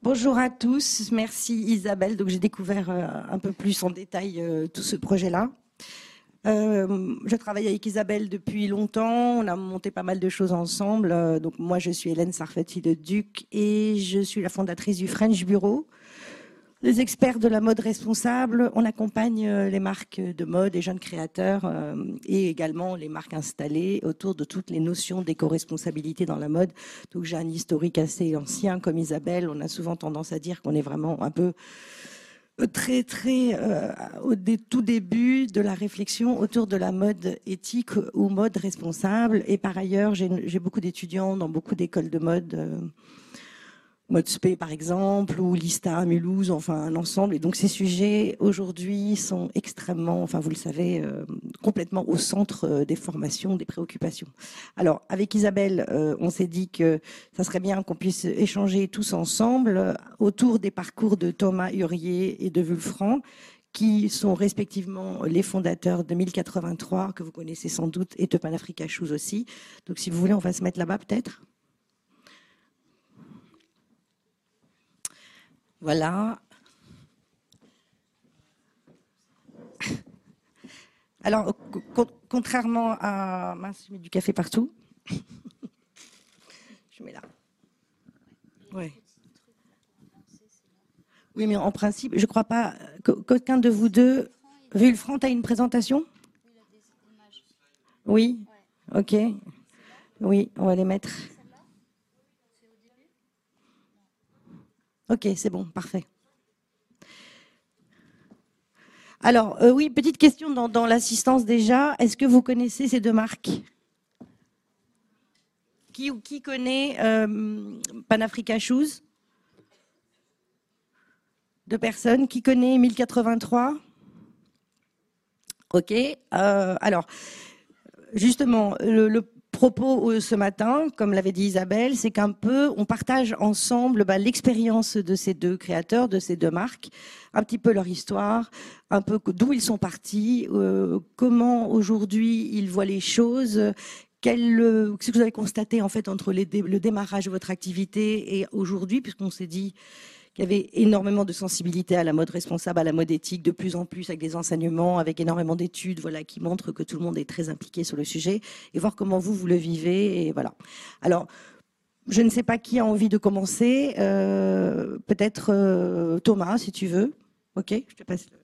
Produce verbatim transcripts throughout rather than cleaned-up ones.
Bonjour à tous, merci Isabelle. Donc j'ai découvert euh, un peu plus en détail euh, tout ce projet-là. Euh, je travaille avec Isabelle depuis longtemps, on a monté pas mal de choses ensemble. Euh, donc moi je suis Hélène Sarfati de Duc et je suis la fondatrice du French Bureau. Les experts de la mode responsable, on accompagne les marques de mode, les jeunes créateurs euh, et également les marques installées autour de toutes les notions d'éco-responsabilité dans la mode. Donc j'ai un historique assez ancien comme Isabelle. On a souvent tendance à dire qu'on est vraiment un peu très très euh, au dé, tout début de la réflexion autour de la mode éthique ou mode responsable. Et par ailleurs, j'ai beaucoup d'étudiants dans beaucoup d'écoles de mode. Euh, Modspé par exemple, ou Lista à Mulhouse, enfin un ensemble. Et donc ces sujets aujourd'hui sont extrêmement, enfin vous le savez, euh, complètement au centre euh, des formations, des préoccupations. Alors avec Isabelle, euh, on s'est dit que ça serait bien qu'on puisse échanger tous ensemble euh, autour des parcours de Thomas Hurier et de Vulfran, qui sont respectivement les fondateurs de mille quatre-vingt-trois, que vous connaissez sans doute, et de Pan Africa Shoes aussi. Donc si vous voulez, on va se mettre là-bas peut-être. Voilà. Alors, co contrairement à... Mince, je mets du café partout. Je mets là. Ouais. Oui, mais en principe, je ne crois pas qu'aucun de vous deux... Vulfran, tu as une présentation? Oui. Ok. Oui, on va les mettre. Ok, c'est bon, parfait. Alors, euh, oui, petite question dans, dans l'assistance déjà. Est-ce que vous connaissez ces deux marques? Qui, qui connaît euh, Pan Africa Shoes? Deux personnes. Qui connaît mille quatre-vingt-trois? Ok. Euh, alors, justement, le, le propos ce matin, comme l'avait dit Isabelle, c'est qu'un peu, on partage ensemble bah, l'expérience de ces deux créateurs, de ces deux marques, un petit peu leur histoire, un peu d'où ils sont partis, euh, comment aujourd'hui ils voient les choses, quel, euh, ce que vous avez constaté en fait entre les, le démarrage de votre activité et aujourd'hui, puisqu'on s'est dit qu'il y avait énormément de sensibilité à la mode responsable, à la mode éthique, de plus en plus avec des enseignements, avec énormément d'études, voilà, qui montrent que tout le monde est très impliqué sur le sujet, et voir comment vous, vous le vivez, et voilà. Alors, je ne sais pas qui a envie de commencer, euh, peut-être euh, Thomas, si tu veux. Ok, je te passe le...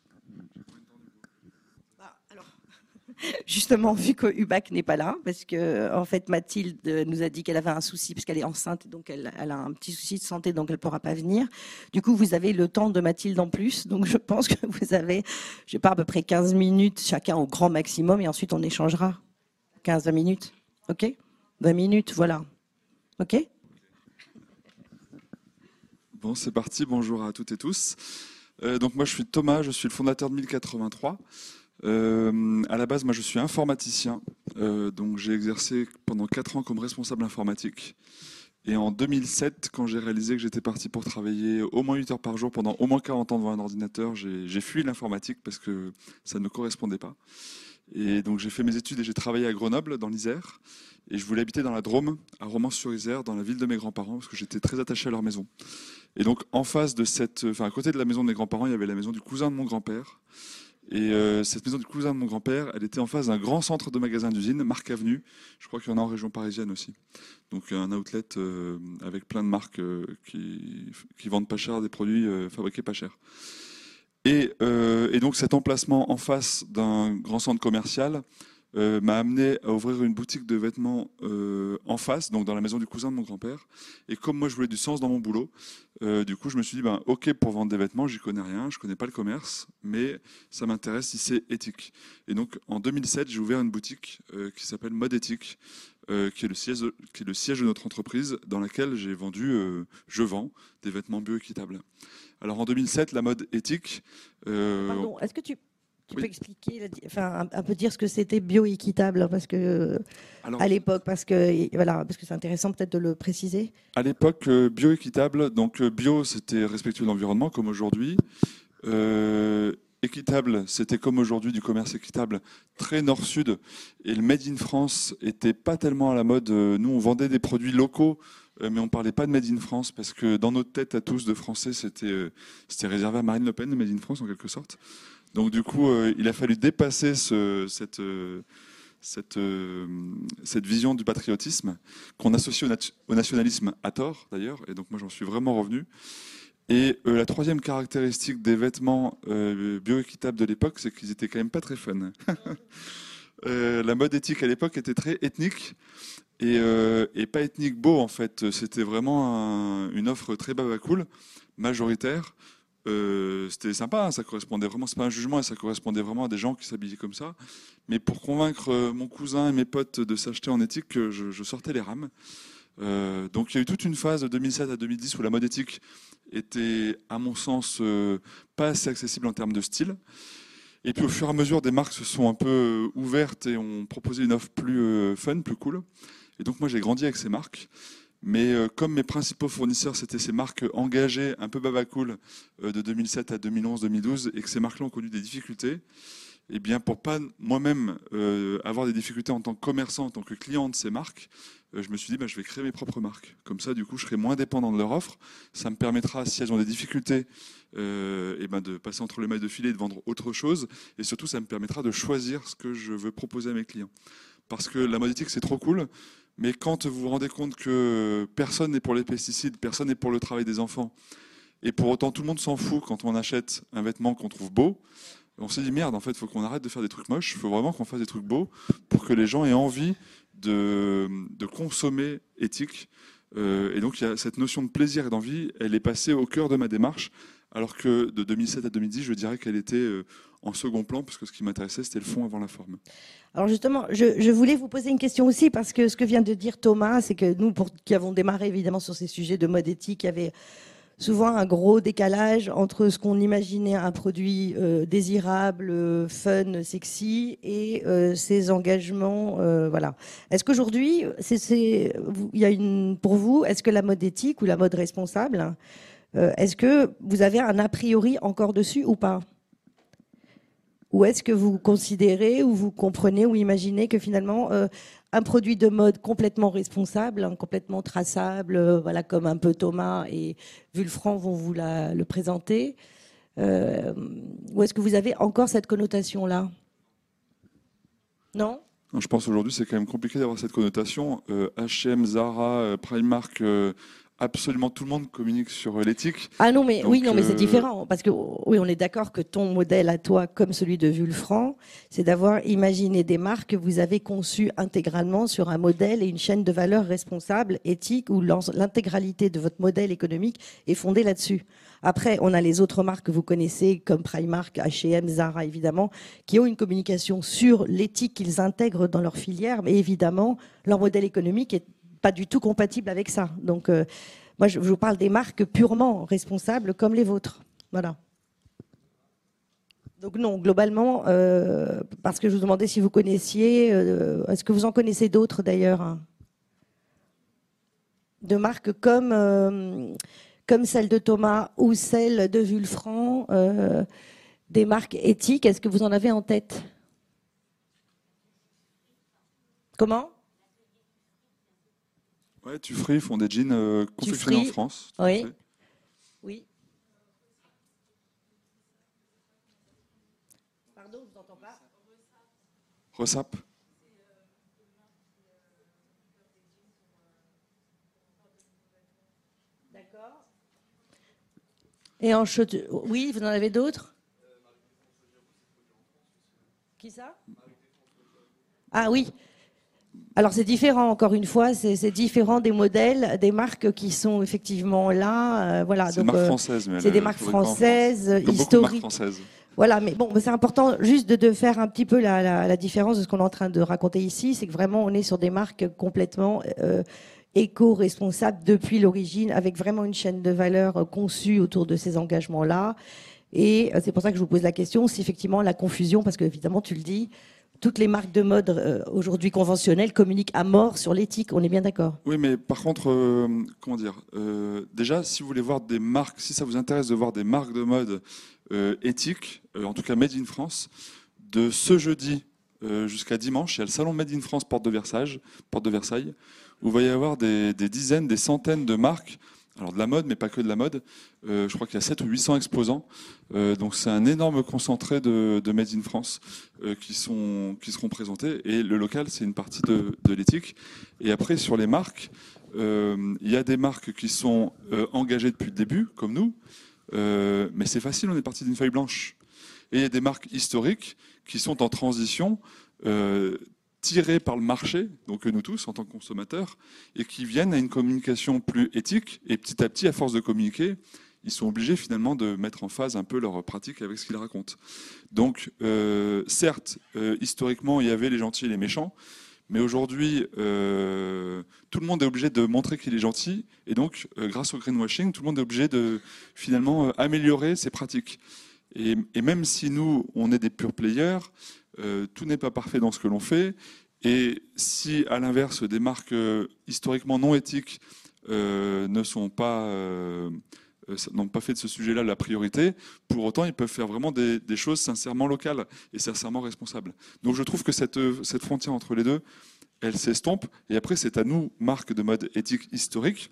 Justement, vu que Hubac n'est pas là, parce que en fait Mathilde nous a dit qu'elle avait un souci, parce qu'elle est enceinte, donc elle, elle a un petit souci de santé, donc elle ne pourra pas venir. Du coup, vous avez le temps de Mathilde en plus, donc je pense que vous avez, je sais pas, à peu près quinze minutes chacun au grand maximum, et ensuite on échangera. quinze à vingt minutes, ok? vingt minutes, voilà. Ok? Bon, c'est parti, bonjour à toutes et tous. Euh, donc moi je suis Thomas, je suis le fondateur de mille quatre-vingt-trois. Euh, à la base, moi, je suis informaticien, euh, donc j'ai exercé pendant quatre ans comme responsable informatique. Et en deux mille sept, quand j'ai réalisé que j'étais parti pour travailler au moins huit heures par jour pendant au moins quarante ans devant un ordinateur, j'ai fui l'informatique parce que ça ne correspondait pas. Et donc j'ai fait mes études et j'ai travaillé à Grenoble, dans l'Isère. Et je voulais habiter dans la Drôme, à Romans-sur-Isère, dans la ville de mes grands-parents, parce que j'étais très attaché à leur maison. Et donc en face de cette, enfin à côté de la maison de mes grands-parents, il y avait la maison du cousin de mon grand-père. Et euh, cette maison du cousin de mon grand-père, elle était en face d'un grand centre de magasins d'usine, Marc Avenue. Je crois qu'il y en a en région parisienne aussi. Donc un outlet euh, avec plein de marques euh, qui, qui vendent pas cher des produits euh, fabriqués pas cher. Et, euh, et donc cet emplacement en face d'un grand centre commercial euh, m'a amené à ouvrir une boutique de vêtements euh, en face, donc dans la maison du cousin de mon grand-père. Et comme moi je voulais du sens dans mon boulot, euh, du coup je me suis dit, ben, ok pour vendre des vêtements, j'y connais rien, je connais pas le commerce, mais ça m'intéresse si c'est éthique. Et donc en deux mille sept, j'ai ouvert une boutique euh, qui s'appelle Mode Éthique, euh, qui, est le siège, qui est le siège de notre entreprise, dans laquelle j'ai vendu, euh, je vends des vêtements bioéquitables. Alors en deux mille sept, la mode éthique... Euh... Pardon, est-ce que tu... Tu oui. peux expliquer, enfin, un, un peu dire ce que c'était bioéquitable, parce que Alors, à l'époque, parce que voilà, parce que c'est intéressant peut-être de le préciser. À l'époque, euh, bioéquitable, donc euh, bio, c'était respectueux de l'environnement, comme aujourd'hui. Euh, équitable, c'était comme aujourd'hui du commerce équitable, très nord-sud. Et le Made in France était pas tellement à la mode. Nous, on vendait des produits locaux euh, mais on parlait pas de Made in France parce que dans notre tête à tous de Français, c'était euh, c'était réservé à Marine Le Pen, le Made in France en quelque sorte. Donc du coup, euh, il a fallu dépasser ce, cette euh, cette euh, cette vision du patriotisme qu'on associe au, nat- au nationalisme à tort d'ailleurs. Et donc moi, j'en suis vraiment revenu. Et euh, la troisième caractéristique des vêtements euh, bioéquitables de l'époque, c'est qu'ils étaient quand même pas très fun. euh, la mode éthique à l'époque était très ethnique et, euh, et pas ethnique beau en fait. C'était vraiment un- une offre très baba cool, majoritaire. Euh, c'était sympa, hein, ça correspondait vraiment, c'est pas un jugement, et ça correspondait vraiment à des gens qui s'habillaient comme ça. Mais pour convaincre euh, mon cousin et mes potes de s'acheter en éthique, euh, je, je sortais les rames. Euh, donc il y a eu toute une phase de deux mille sept à deux mille dix où la mode éthique était, à mon sens, euh, pas assez accessible en termes de style. Et puis au fur et à mesure, des marques se sont un peu euh, ouvertes et ont proposé une offre plus euh, fun, plus cool. Et donc moi j'ai grandi avec ces marques. Mais euh, comme mes principaux fournisseurs, c'était ces marques engagées, un peu babacool, euh, de deux mille sept à deux mille onze, deux mille douze, et que ces marques-là ont connu des difficultés, eh bien, pour pas moi-même euh, avoir des difficultés en tant que commerçant, en tant que client de ces marques, euh, je me suis dit, bah, je vais créer mes propres marques. Comme ça, du coup, je serai moins dépendant de leur offre. Ça me permettra, si elles ont des difficultés, euh, eh ben, de passer entre les mailles de filet et de vendre autre chose. Et surtout, ça me permettra de choisir ce que je veux proposer à mes clients. Parce que la mode éthique, c'est trop cool. Mais quand vous vous rendez compte que personne n'est pour les pesticides, personne n'est pour le travail des enfants, et pour autant tout le monde s'en fout quand on achète un vêtement qu'on trouve beau, on s'est dit merde, en fait, il faut qu'on arrête de faire des trucs moches, il faut vraiment qu'on fasse des trucs beaux pour que les gens aient envie de, de consommer éthique. Euh, et donc il y a cette notion de plaisir et d'envie, elle est passée au cœur de ma démarche, alors que de deux mille sept à deux mille dix, je dirais qu'elle était euh, en second plan, parce que ce qui m'intéressait, c'était le fond avant la forme. Alors justement, je, je voulais vous poser une question aussi, parce que ce que vient de dire Thomas, c'est que nous, pour, qui avons démarré évidemment sur ces sujets de mode éthique, il y avait souvent un gros décalage entre ce qu'on imaginait un produit euh, désirable, euh, fun, sexy, et euh, ses engagements. Euh, voilà. Est-ce qu'aujourd'hui, c'est, c'est, vous- il y a une, pour vous, est-ce que la mode éthique ou la mode responsable, euh, est-ce que vous avez un a priori encore dessus ou pas ? Ou est-ce que vous considérez ou vous comprenez ou imaginez que finalement euh, un produit de mode complètement responsable, hein, complètement traçable, euh, voilà, comme un peu Thomas et Vulfran vont vous la, le présenter, euh, ou est-ce que vous avez encore cette connotation-là ? Non ? Je pense aujourd'hui c'est quand même compliqué d'avoir cette connotation. Euh, H et M, Zara, euh, Primark, euh, absolument tout le monde communique sur euh, l'éthique. Ah non, mais Donc, oui, non, mais c'est euh, différent. Parce que oui, on est d'accord que ton modèle à toi, comme celui de Vulfran, c'est d'avoir imaginé des marques que vous avez conçues intégralement sur un modèle et une chaîne de valeurs responsable, éthique, où l'intégralité de votre modèle économique est fondée là-dessus. Après, on a les autres marques que vous connaissez, comme Primark, H et M, Zara, évidemment, qui ont une communication sur l'éthique qu'ils intègrent dans leur filière, mais évidemment, leur modèle économique est pas du tout compatible avec ça. Donc, euh, moi, je vous parle des marques purement responsables comme les vôtres. Voilà. Donc non, globalement, euh, parce que je vous demandais si vous connaissiez, euh, est-ce que vous en connaissez d'autres d'ailleurs, hein, de marques comme, euh, comme celle de Thomas ou celle de Vulfran, euh, des marques éthiques, est-ce que vous en avez en tête ? Comment ? Ouais, Tufri font des jeans euh, confectionnés en Tufri, France. tout à oui. fait. Oui. Pardon, je vous entends pas. Ressap. D'accord. Et en chaussures, oui, vous en avez d'autres ? Qui ça ? Ah oui. Alors c'est différent, encore une fois, c'est c'est différent des modèles, des marques qui sont effectivement là. euh, voilà. C'est une Donc, marque euh, française, mais c'est elle, des elle marques faudrait pas en France. françaises, Comme beaucoup de marques historiques. françaises. Voilà, mais bon, c'est important juste de, de faire un petit peu la, la, la différence de ce qu'on est en train de raconter ici, c'est que vraiment on est sur des marques complètement euh, éco-responsables depuis l'origine, avec vraiment une chaîne de valeur euh, conçue autour de ces engagements-là. Et euh, c'est pour ça que je vous pose la question, si effectivement la confusion, parce que évidemment tu le dis, toutes les marques de mode euh, aujourd'hui conventionnelles communiquent à mort sur l'éthique, on est bien d'accord ? Oui, mais par contre, euh, comment dire euh, déjà, si vous voulez voir des marques, si ça vous intéresse de voir des marques de mode euh, éthiques, euh, en tout cas Made in France, de ce jeudi euh, jusqu'à dimanche, il y a le salon Made in France Porte de Versailles, Porte de Versailles, où il va y avoir des, des dizaines, des centaines de marques, alors de la mode, mais pas que de la mode. Euh, je crois qu'il y a sept ou huit cents exposants. Euh, donc c'est un énorme concentré de, de Made in France euh, qui, sont, qui seront présentés. Et le local, c'est une partie de, de l'éthique. Et après, sur les marques, euh, il y a des marques qui sont euh, engagées depuis le début, comme nous. Euh, mais c'est facile, on est parti d'une feuille blanche. Et il y a des marques historiques qui sont en transition, euh, tirés par le marché, donc nous tous en tant que consommateurs, et qui viennent à une communication plus éthique. Et petit à petit, à force de communiquer, ils sont obligés finalement de mettre en phase un peu leur pratique avec ce qu'ils racontent. Donc, euh, certes, euh, historiquement, il y avait les gentils et les méchants, mais aujourd'hui, euh, tout le monde est obligé de montrer qu'il est gentil, et donc, euh, grâce au greenwashing, tout le monde est obligé de finalement euh, améliorer ses pratiques. Et, et même si nous, on est des pure players, euh, tout n'est pas parfait dans ce que l'on fait. Et si, à l'inverse, des marques euh, historiquement non éthiques euh, ne sont pas, euh, n'ont pas fait de ce sujet-là la priorité, pour autant, ils peuvent faire vraiment des, des choses sincèrement locales et sincèrement responsables. Donc, je trouve que cette, cette frontière entre les deux, elle s'estompe. Et après, c'est à nous, marques de mode éthique historique,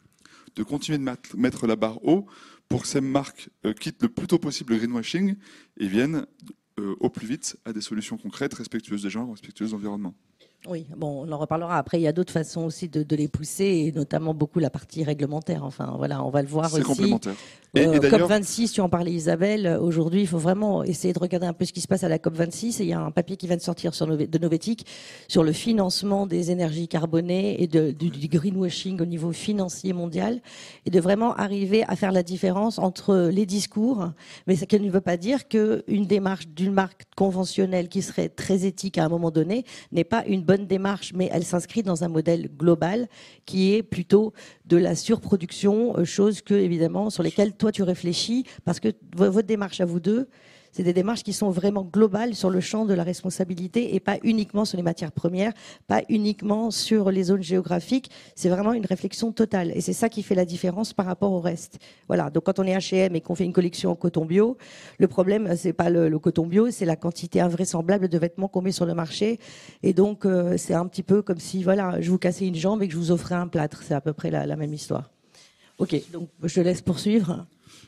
de continuer de mettre la barre haut pour que ces marques euh, quittent le plus tôt possible le greenwashing et viennent euh, au plus vite à des solutions concrètes, respectueuses des gens, respectueuses de l'environnement. Oui, bon, on en reparlera. Après, il y a d'autres façons aussi de, de les pousser, et notamment beaucoup la partie réglementaire. Enfin, voilà, on va le voir aussi. C'est complémentaire. Et, Euh, et COP vingt-six, tu en parlais Isabelle, aujourd'hui il faut vraiment essayer de regarder un peu ce qui se passe à la COP vingt-six, et il y a un papier qui vient de sortir sur Nové, de Novetic sur le financement des énergies carbonées et de, du, du greenwashing au niveau financier mondial, et de vraiment arriver à faire la différence entre les discours, mais ce qui ne veut pas dire qu'une démarche d'une marque conventionnelle qui serait très éthique à un moment donné n'est pas une bonne démarche, mais elle s'inscrit dans un modèle global qui est plutôt de la surproduction, chose que évidemment sur lesquelles toi tu réfléchis, parce que votre démarche à vous deux, c'est des démarches qui sont vraiment globales sur le champ de la responsabilité et pas uniquement sur les matières premières, pas uniquement sur les zones géographiques. C'est vraiment une réflexion totale, et c'est ça qui fait la différence par rapport au reste. Voilà. Donc quand on est H et M et qu'on fait une collection en coton bio, le problème c'est pas le, le coton bio, c'est la quantité invraisemblable de vêtements qu'on met sur le marché. Et donc euh, c'est un petit peu comme si voilà, je vous cassais une jambe et que je vous offrais un plâtre. C'est à peu près la, la même histoire. Ok, donc je te laisse poursuivre.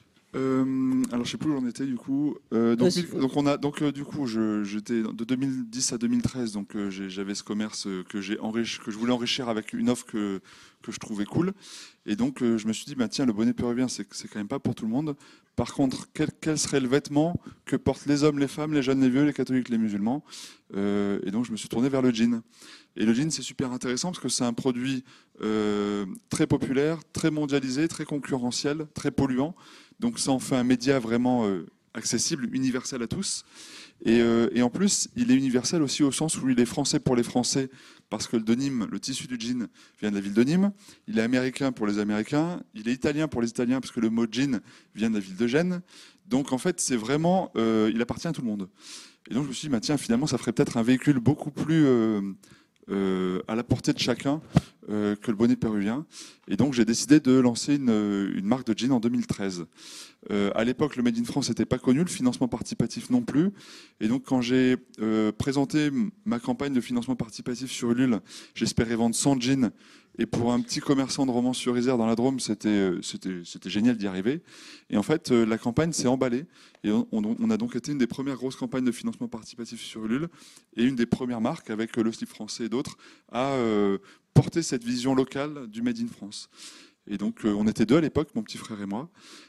Euh, alors je sais plus où j'en étais du coup. Euh, donc, euh, donc on a donc euh, du coup je j'étais de deux mille dix à deux mille treize, donc euh, j'avais ce commerce que j'ai enrichi, que je voulais enrichir avec une offre que que je trouvais cool. Et donc euh, je me suis dit bah tiens, le bonnet péruvien c'est c'est quand même pas pour tout le monde. Par contre, quel quel serait le vêtement que portent les hommes, les femmes, les jeunes, les vieux, les catholiques, les musulmans? euh, Et donc je me suis tourné vers le jean. Et le jean c'est super intéressant parce que c'est un produit euh, très populaire, très mondialisé, très concurrentiel, très polluant. Donc ça en fait un média vraiment euh, accessible, universel à tous. Et, euh, et en plus, il est universel aussi au sens où il est français pour les Français, parce que le denim, le tissu du jean, vient de la ville de Nîmes. Il est américain pour les Américains. Il est italien pour les Italiens, parce que le mot jean vient de la ville de Gênes. Donc en fait, c'est vraiment, euh, il appartient à tout le monde. Et donc je me suis dit, bah, tiens, finalement, ça ferait peut-être un véhicule beaucoup plus euh, euh, à la portée de chacun euh, que le bonnet péruvien. Et donc j'ai décidé de lancer une, une marque de jeans en deux mille treize. Euh, à l'époque, le Made in France n'était pas connu, le financement participatif non plus. Et donc quand j'ai euh, présenté ma campagne de financement participatif sur Ulule, j'espérais vendre cent jeans. Et pour un petit commerçant de Romans-sur-Isère dans la Drôme, c'était c'était c'était génial d'y arriver. Et en fait, la campagne s'est emballée. Et on, on a donc été une des premières grosses campagnes de financement participatif sur Ulule, et une des premières marques, avec le slip français et d'autres, à euh, porter cette vision locale du Made in France. Et donc, euh, on était deux à l'époque, mon petit frère et moi.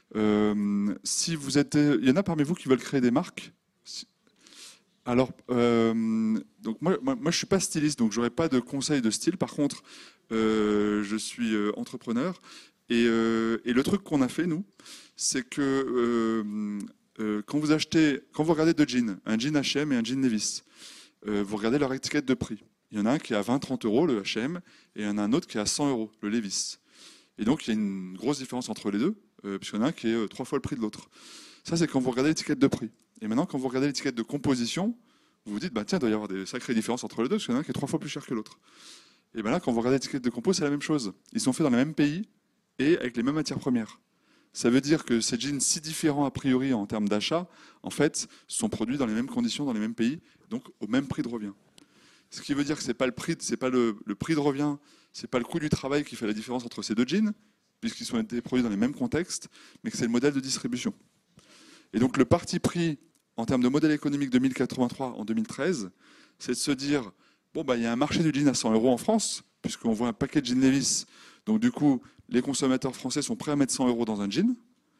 Euh, si vous êtes, il y en a parmi vous qui veulent créer des marques. Alors, euh, donc moi, moi, moi, je suis pas styliste, donc j'aurais pas de conseils de style. Par contre, euh, je suis euh, entrepreneur, et, euh, et le truc qu'on a fait nous, c'est que euh, euh, quand vous achetez, quand vous regardez deux jeans, un jean H et M et un jean Levi's, euh, vous regardez leur étiquette de prix. Il y en a un qui est à vingt à trente euros, le H et M, et il y en a un autre qui est à cent euros, le Levi's. Et donc, il y a une grosse différence entre les deux, euh, puisqu'il y en a un qui est euh, trois fois le prix de l'autre. Ça, c'est quand vous regardez l'étiquette de prix. Et maintenant, quand vous regardez l'étiquette de composition, vous vous dites, bah, tiens, il doit y avoir des sacrées différences entre les deux, parce qu'il y en a un qui est trois fois plus cher que l'autre. Et bien là, quand vous regardez l'étiquette de compo, c'est la même chose. Ils sont faits dans le même pays et avec les mêmes matières premières. Ça veut dire que ces jeans si différents a priori en termes d'achat, en fait, sont produits dans les mêmes conditions, dans les mêmes pays, donc au même prix de revient. Ce qui veut dire que c'est pas le prix, c'est pas le, le prix de revient, c'est pas le coût du travail qui fait la différence entre ces deux jeans, puisqu'ils sont été produits dans les mêmes contextes, mais que c'est le modèle de distribution. Et donc le parti pris en termes de modèle économique de mille quatre-vingt-trois en deux mille treize, c'est de se dire, bon, bah, il y a un marché du jean à cent euros en France, puisqu'on voit un paquet de jeans Levi's, donc du coup, les consommateurs français sont prêts à mettre cent euros dans un jean.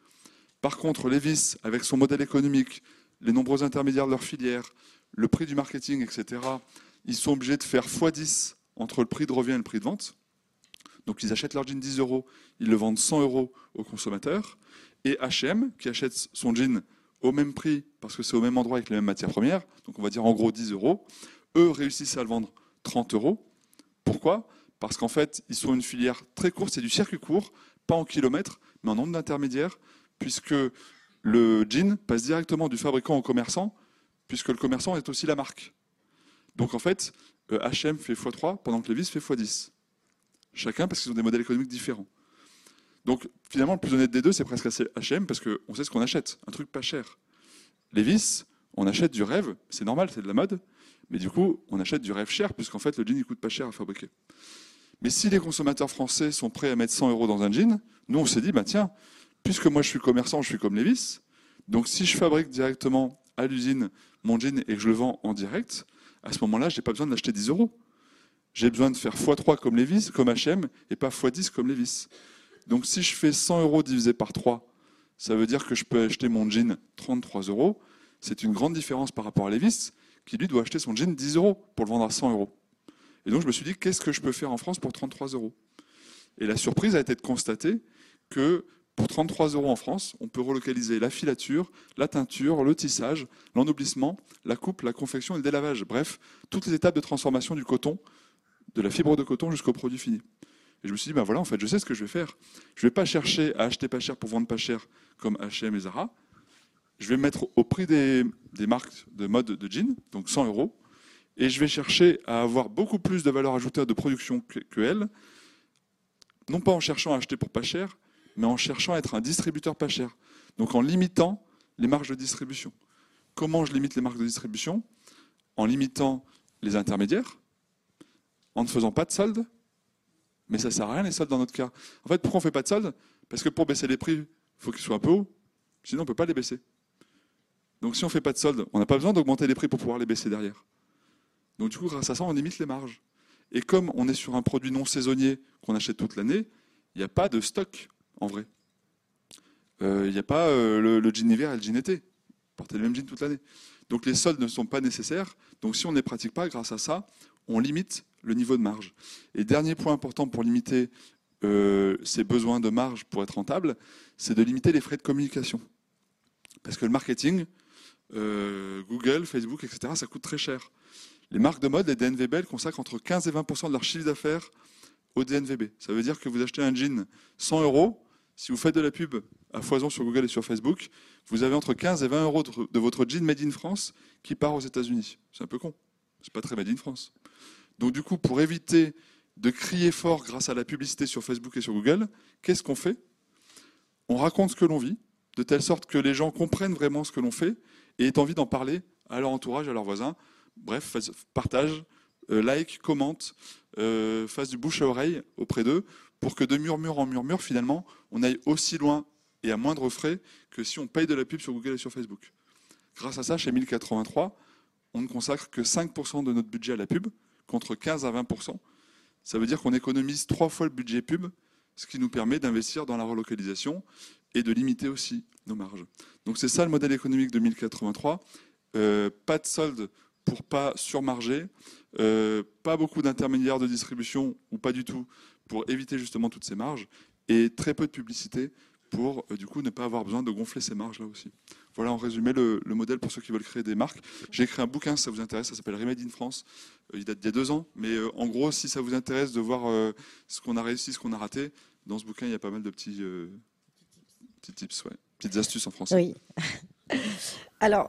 Par contre, Levi's, avec son modèle économique, les nombreux intermédiaires de leur filière, le prix du marketing, et cetera, ils sont obligés de faire fois dix entre le prix de revient et le prix de vente. Donc ils achètent leur jean dix euros, ils le vendent cent euros aux consommateurs. Et H et M, qui achète son jean au même prix, parce que c'est au même endroit avec les mêmes matières premières, donc on va dire en gros dix euros, eux réussissent à le vendre trente euros. Pourquoi ? Parce qu'en fait, ils sont une filière très courte, c'est du circuit court, pas en kilomètres, mais en nombre d'intermédiaires, puisque le jean passe directement du fabricant au commerçant, puisque le commerçant est aussi la marque. Donc en fait, H et M fait fois trois, pendant que Levi's fait fois dix. Chacun parce qu'ils ont des modèles économiques différents. Donc finalement, le plus honnête des deux, c'est presque H et M, parce qu'on sait ce qu'on achète, un truc pas cher. Levi's, on achète du rêve, c'est normal, c'est de la mode, mais du coup, on achète du rêve cher, puisqu'en fait, le jean, il coûte pas cher à fabriquer. Mais si les consommateurs français sont prêts à mettre cent euros dans un jean, nous, on s'est dit, bah tiens, puisque moi, je suis commerçant, je suis comme Levi's, donc si je fabrique directement à l'usine mon jean et que je le vends en direct, à ce moment-là, je n'ai pas besoin de l'acheter dix euros. J'ai besoin de faire fois trois comme Levi's, comme H et M, et pas fois dix comme Levi's. Donc si je fais cent euros divisé par trois, ça veut dire que je peux acheter mon jean trente-trois euros. C'est une grande différence par rapport à Levi's, qui lui doit acheter son jean dix euros pour le vendre à cent euros. Et donc je me suis dit, qu'est-ce que je peux faire en France pour trente-trois euros ? Et la surprise a été de constater que pour trente-trois euros en France, on peut relocaliser la filature, la teinture, le tissage, l'ennoblissement, la coupe, la confection et le délavage. Bref, toutes les étapes de transformation du coton, de la fibre de coton jusqu'au produit fini. Et je me suis dit, ben voilà, en fait, je sais ce que je vais faire. Je ne vais pas chercher à acheter pas cher pour vendre pas cher comme H et M et Zara. Je vais mettre au prix des, des marques de mode de jeans, donc cent euros, et je vais chercher à avoir beaucoup plus de valeur ajoutée de production que, que elles, non pas en cherchant à acheter pour pas cher, mais en cherchant à être un distributeur pas cher. Donc en limitant les marges de distribution. Comment je limite les marges de distribution ? En limitant les intermédiaires, en ne faisant pas de soldes, mais ça ne sert à rien les soldes dans notre cas. En fait, pourquoi on ne fait pas de soldes ? Parce que pour baisser les prix, il faut qu'ils soient un peu hauts, sinon on ne peut pas les baisser. Donc si on ne fait pas de soldes, on n'a pas besoin d'augmenter les prix pour pouvoir les baisser derrière. Donc du coup, grâce à ça, on limite les marges. Et comme on est sur un produit non saisonnier qu'on achète toute l'année, il n'y a pas de stock en vrai. Euh, il n'y a pas euh, le, le jean hiver et le jean été. Portez le même jean toute l'année. Donc les soldes ne sont pas nécessaires. Donc si on ne les pratique pas, grâce à ça, on limite le niveau de marge. Et dernier point important pour limiter euh, ces besoins de marge pour être rentable, c'est de limiter les frais de communication. Parce que le marketing, euh, Google, Facebook, et cetera, ça coûte très cher. Les marques de mode, les D N V B, elles consacrent entre quinze et vingt pour cent de leur chiffre d'affaires au D N V B. Ça veut dire que vous achetez un jean cent euros, si vous faites de la pub à foison sur Google et sur Facebook, vous avez entre quinze et vingt euros de, de votre jean made in France qui part aux États-Unis. C'est un peu con. C'est pas très made in France. Donc du coup, pour éviter de crier fort grâce à la publicité sur Facebook et sur Google, qu'est-ce qu'on fait ? On raconte ce que l'on vit, de telle sorte que les gens comprennent vraiment ce que l'on fait et aient envie d'en parler à leur entourage, à leurs voisins. Bref, partage, euh, like, commente, euh, fasse du bouche à oreille auprès d'eux pour que de murmure en murmure, finalement, on aille aussi loin et à moindre frais que si on paye de la pub sur Google et sur Facebook. Grâce à ça, chez mille quatre-vingt-trois, on ne consacre que cinq pour cent de notre budget à la pub, contre quinze à vingt pour cent. Ça veut dire qu'on économise trois fois le budget pub, ce qui nous permet d'investir dans la relocalisation et de limiter aussi nos marges. Donc c'est ça le modèle économique de mille quatre-vingt-trois. Euh, pas de solde pour pas surmarger, euh, pas beaucoup d'intermédiaires de distribution ou pas du tout pour éviter justement toutes ces marges et très peu de publicité pour euh, du coup ne pas avoir besoin de gonfler ces marges là aussi. Voilà en résumé le, le modèle pour ceux qui veulent créer des marques. J'ai écrit un bouquin, si ça vous intéresse, ça s'appelle Remade in France. Euh, il date d'il y a deux ans, mais euh, en gros, si ça vous intéresse de voir euh, ce qu'on a réussi, ce qu'on a raté, dans ce bouquin, il y a pas mal de petits, euh, petits tips, ouais. Petites astuces en français. Oui. Alors,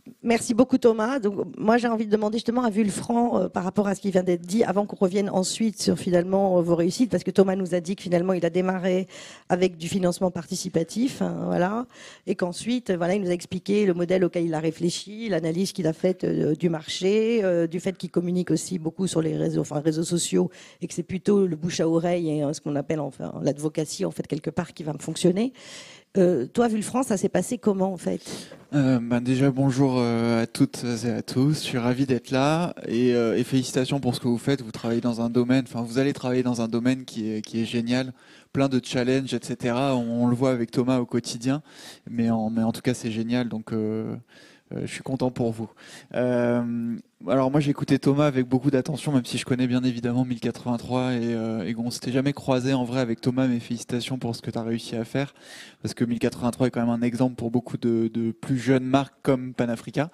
Merci beaucoup Thomas. Donc, moi j'ai envie de demander justement à Vulfran euh, par rapport à ce qui vient d'être dit, avant qu'on revienne ensuite sur finalement euh, vos réussites, parce que Thomas nous a dit que finalement il a démarré avec du financement participatif, hein, voilà, et qu'ensuite voilà il nous a expliqué le modèle auquel il a réfléchi, l'analyse qu'il a faite euh, du marché, euh, du fait qu'il communique aussi beaucoup sur les réseaux, enfin réseaux sociaux, et que c'est plutôt le bouche à oreille et euh, ce qu'on appelle enfin l'advocacy en fait quelque part qui va me fonctionner. Euh, toi, Vulfran, ça s'est passé comment en fait? Euh, bah déjà bonjour euh, à toutes et à tous, je suis ravi d'être là et, euh, et félicitations pour ce que vous faites. Vous travaillez dans un domaine, enfin vous allez travailler dans un domaine qui est, qui est génial, plein de challenges, et cetera. On, on le voit avec Thomas au quotidien, mais en, mais en tout cas c'est génial, donc euh, euh, je suis content pour vous. Euh, alors moi j'ai écouté Thomas avec beaucoup d'attention, même si je connais bien évidemment mille quatre-vingt-trois et, euh, et on s'était jamais croisé en vrai avec Thomas, mais félicitations pour ce que tu as réussi à faire, parce que mille quatre-vingt-trois est quand même un exemple pour beaucoup de, de plus jeunes marques comme Panafrica.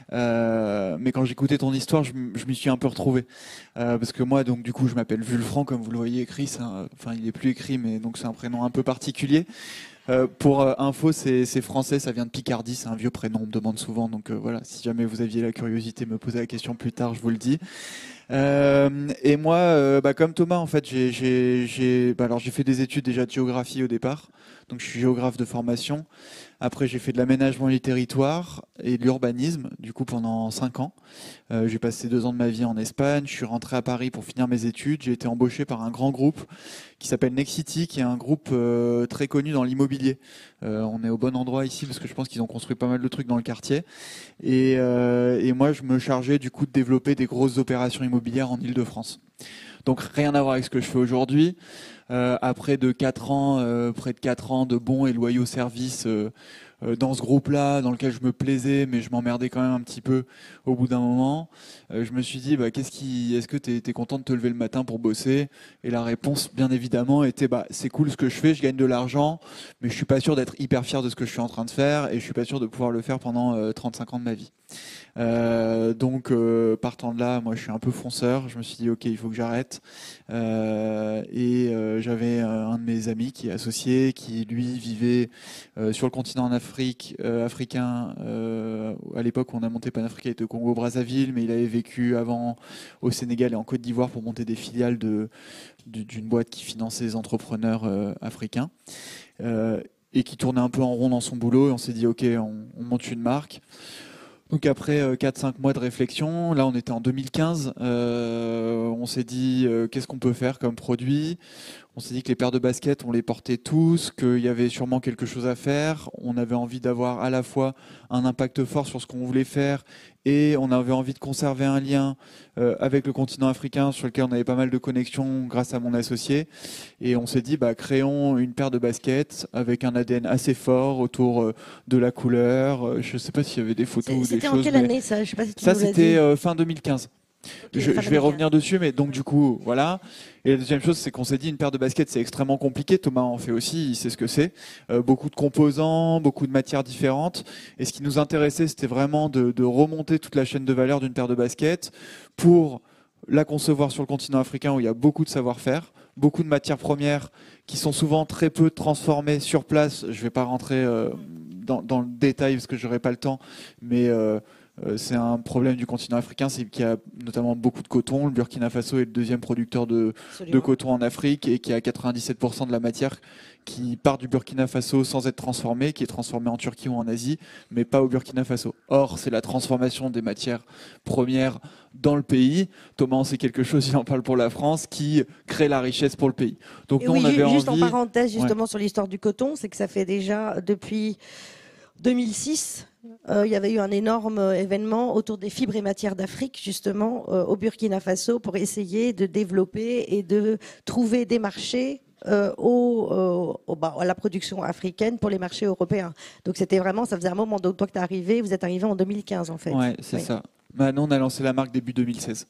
Euh, mais quand j'écoutais ton histoire, je, je m'y suis un peu retrouvé, euh, parce que moi donc du coup je m'appelle Vulfran, comme vous le voyez écrit, c'est un, enfin il est plus écrit, mais donc c'est un prénom un peu particulier. Euh, pour euh, info, c'est, c'est français, ça vient de Picardie, c'est un vieux prénom, on me demande souvent, donc euh, voilà, si jamais vous aviez la curiosité de me poser la question plus tard, je vous le dis. Euh, et moi, euh, bah, comme Thomas, en fait, j'ai, j'ai, j'ai, bah, alors j'ai fait des études déjà de géographie au départ, donc je suis géographe de formation. Après, j'ai fait de l'aménagement du territoire et de l'urbanisme, du coup pendant cinq ans. Euh, j'ai passé deux ans de ma vie en Espagne. Je suis rentré à Paris pour finir mes études. J'ai été embauché par un grand groupe qui s'appelle Nexity, qui est un groupe euh, très connu dans l'immobilier. Euh, on est au bon endroit ici parce que je pense qu'ils ont construit pas mal de trucs dans le quartier. Et, euh, et moi, je me chargeais du coup de développer des grosses opérations immobilières en Île-de-France. Donc rien à voir avec ce que je fais aujourd'hui. Euh, après de quatre ans, euh, près de quatre ans de bons et loyaux services euh, euh, dans ce groupe-là, dans lequel je me plaisais, mais je m'emmerdais quand même un petit peu au bout d'un moment, euh, je me suis dit, bah, qu'est-ce qui, est-ce que tu es content de te lever le matin pour bosser? Et la réponse, bien évidemment, était, bah, c'est cool ce que je fais, je gagne de l'argent, mais je suis pas sûr d'être hyper fier de ce que je suis en train de faire, et je suis pas sûr de pouvoir le faire pendant euh, trente-cinq ans de ma vie. Euh, donc euh, partant de là, moi je suis un peu fonceur, je me suis dit ok, il faut que j'arrête, euh, et euh, j'avais un de mes amis qui est associé, qui lui vivait euh, sur le continent en Afrique, euh, africain, euh, à l'époque où on a monté Panafrica, il était au Congo-Brazzaville, mais il avait vécu avant au Sénégal et en Côte d'Ivoire pour monter des filiales de, de, d'une boîte qui finançait les entrepreneurs euh, africains, euh, et qui tournait un peu en rond dans son boulot, et on s'est dit ok, on, on monte une marque. Donc après euh, quatre cinq mois de réflexion, là on était en deux mille quinze, euh, on s'est dit euh, qu'est-ce qu'on peut faire comme produit. On s'est dit que les paires de baskets, on les portait tous, qu'il y avait sûrement quelque chose à faire. On avait envie d'avoir à la fois un impact fort sur ce qu'on voulait faire et on avait envie de conserver un lien euh, avec le continent africain sur lequel on avait pas mal de connexions grâce à mon associé. Et on s'est dit, bah, créons une paire de baskets avec un A D N assez fort autour euh, de la couleur. Je ne sais pas s'il y avait des photos ou des choses. C'était en quelle année ça? Je sais pas si tu Ça, nous l'as c'était dit. euh, fin deux mille quinze. Okay, je, je vais revenir dessus, mais donc du coup, voilà. Et la deuxième chose, c'est qu'on s'est dit une paire de baskets, c'est extrêmement compliqué. Thomas en fait aussi, il sait ce que c'est. Euh, beaucoup de composants, beaucoup de matières différentes. Et ce qui nous intéressait, c'était vraiment de, de remonter toute la chaîne de valeur d'une paire de baskets pour la concevoir sur le continent africain où il y a beaucoup de savoir-faire, beaucoup de matières premières qui sont souvent très peu transformées sur place. Je ne vais pas rentrer euh, dans, dans le détail parce que j'aurai pas le temps, mais euh, Euh, c'est un problème du continent africain, c'est qu'il y a notamment beaucoup de coton. Le Burkina Faso est le deuxième producteur de, de coton en Afrique et qui a quatre-vingt-dix-sept pour cent de la matière qui part du Burkina Faso sans être transformée, qui est transformée en Turquie ou en Asie, mais pas au Burkina Faso. Or, c'est la transformation des matières premières dans le pays. Thomas, c'est quelque chose, il en parle pour la France, qui crée la richesse pour le pays. Donc, et nous, oui, on avait juste envie... en parenthèse, justement, ouais. sur l'histoire du coton, c'est que ça fait déjà depuis deux mille six, euh, il y avait eu un énorme événement autour des fibres et matières d'Afrique, justement, euh, au Burkina Faso, pour essayer de développer et de trouver des marchés euh, au, euh, au, bah, à la production africaine pour les marchés européens. Donc c'était vraiment, ça faisait un moment, donc toi que tu es arrivé, vous êtes arrivé en deux mille quinze en fait. Ouais, c'est oui. ça. Bah non, on a lancé la marque début deux mille seize.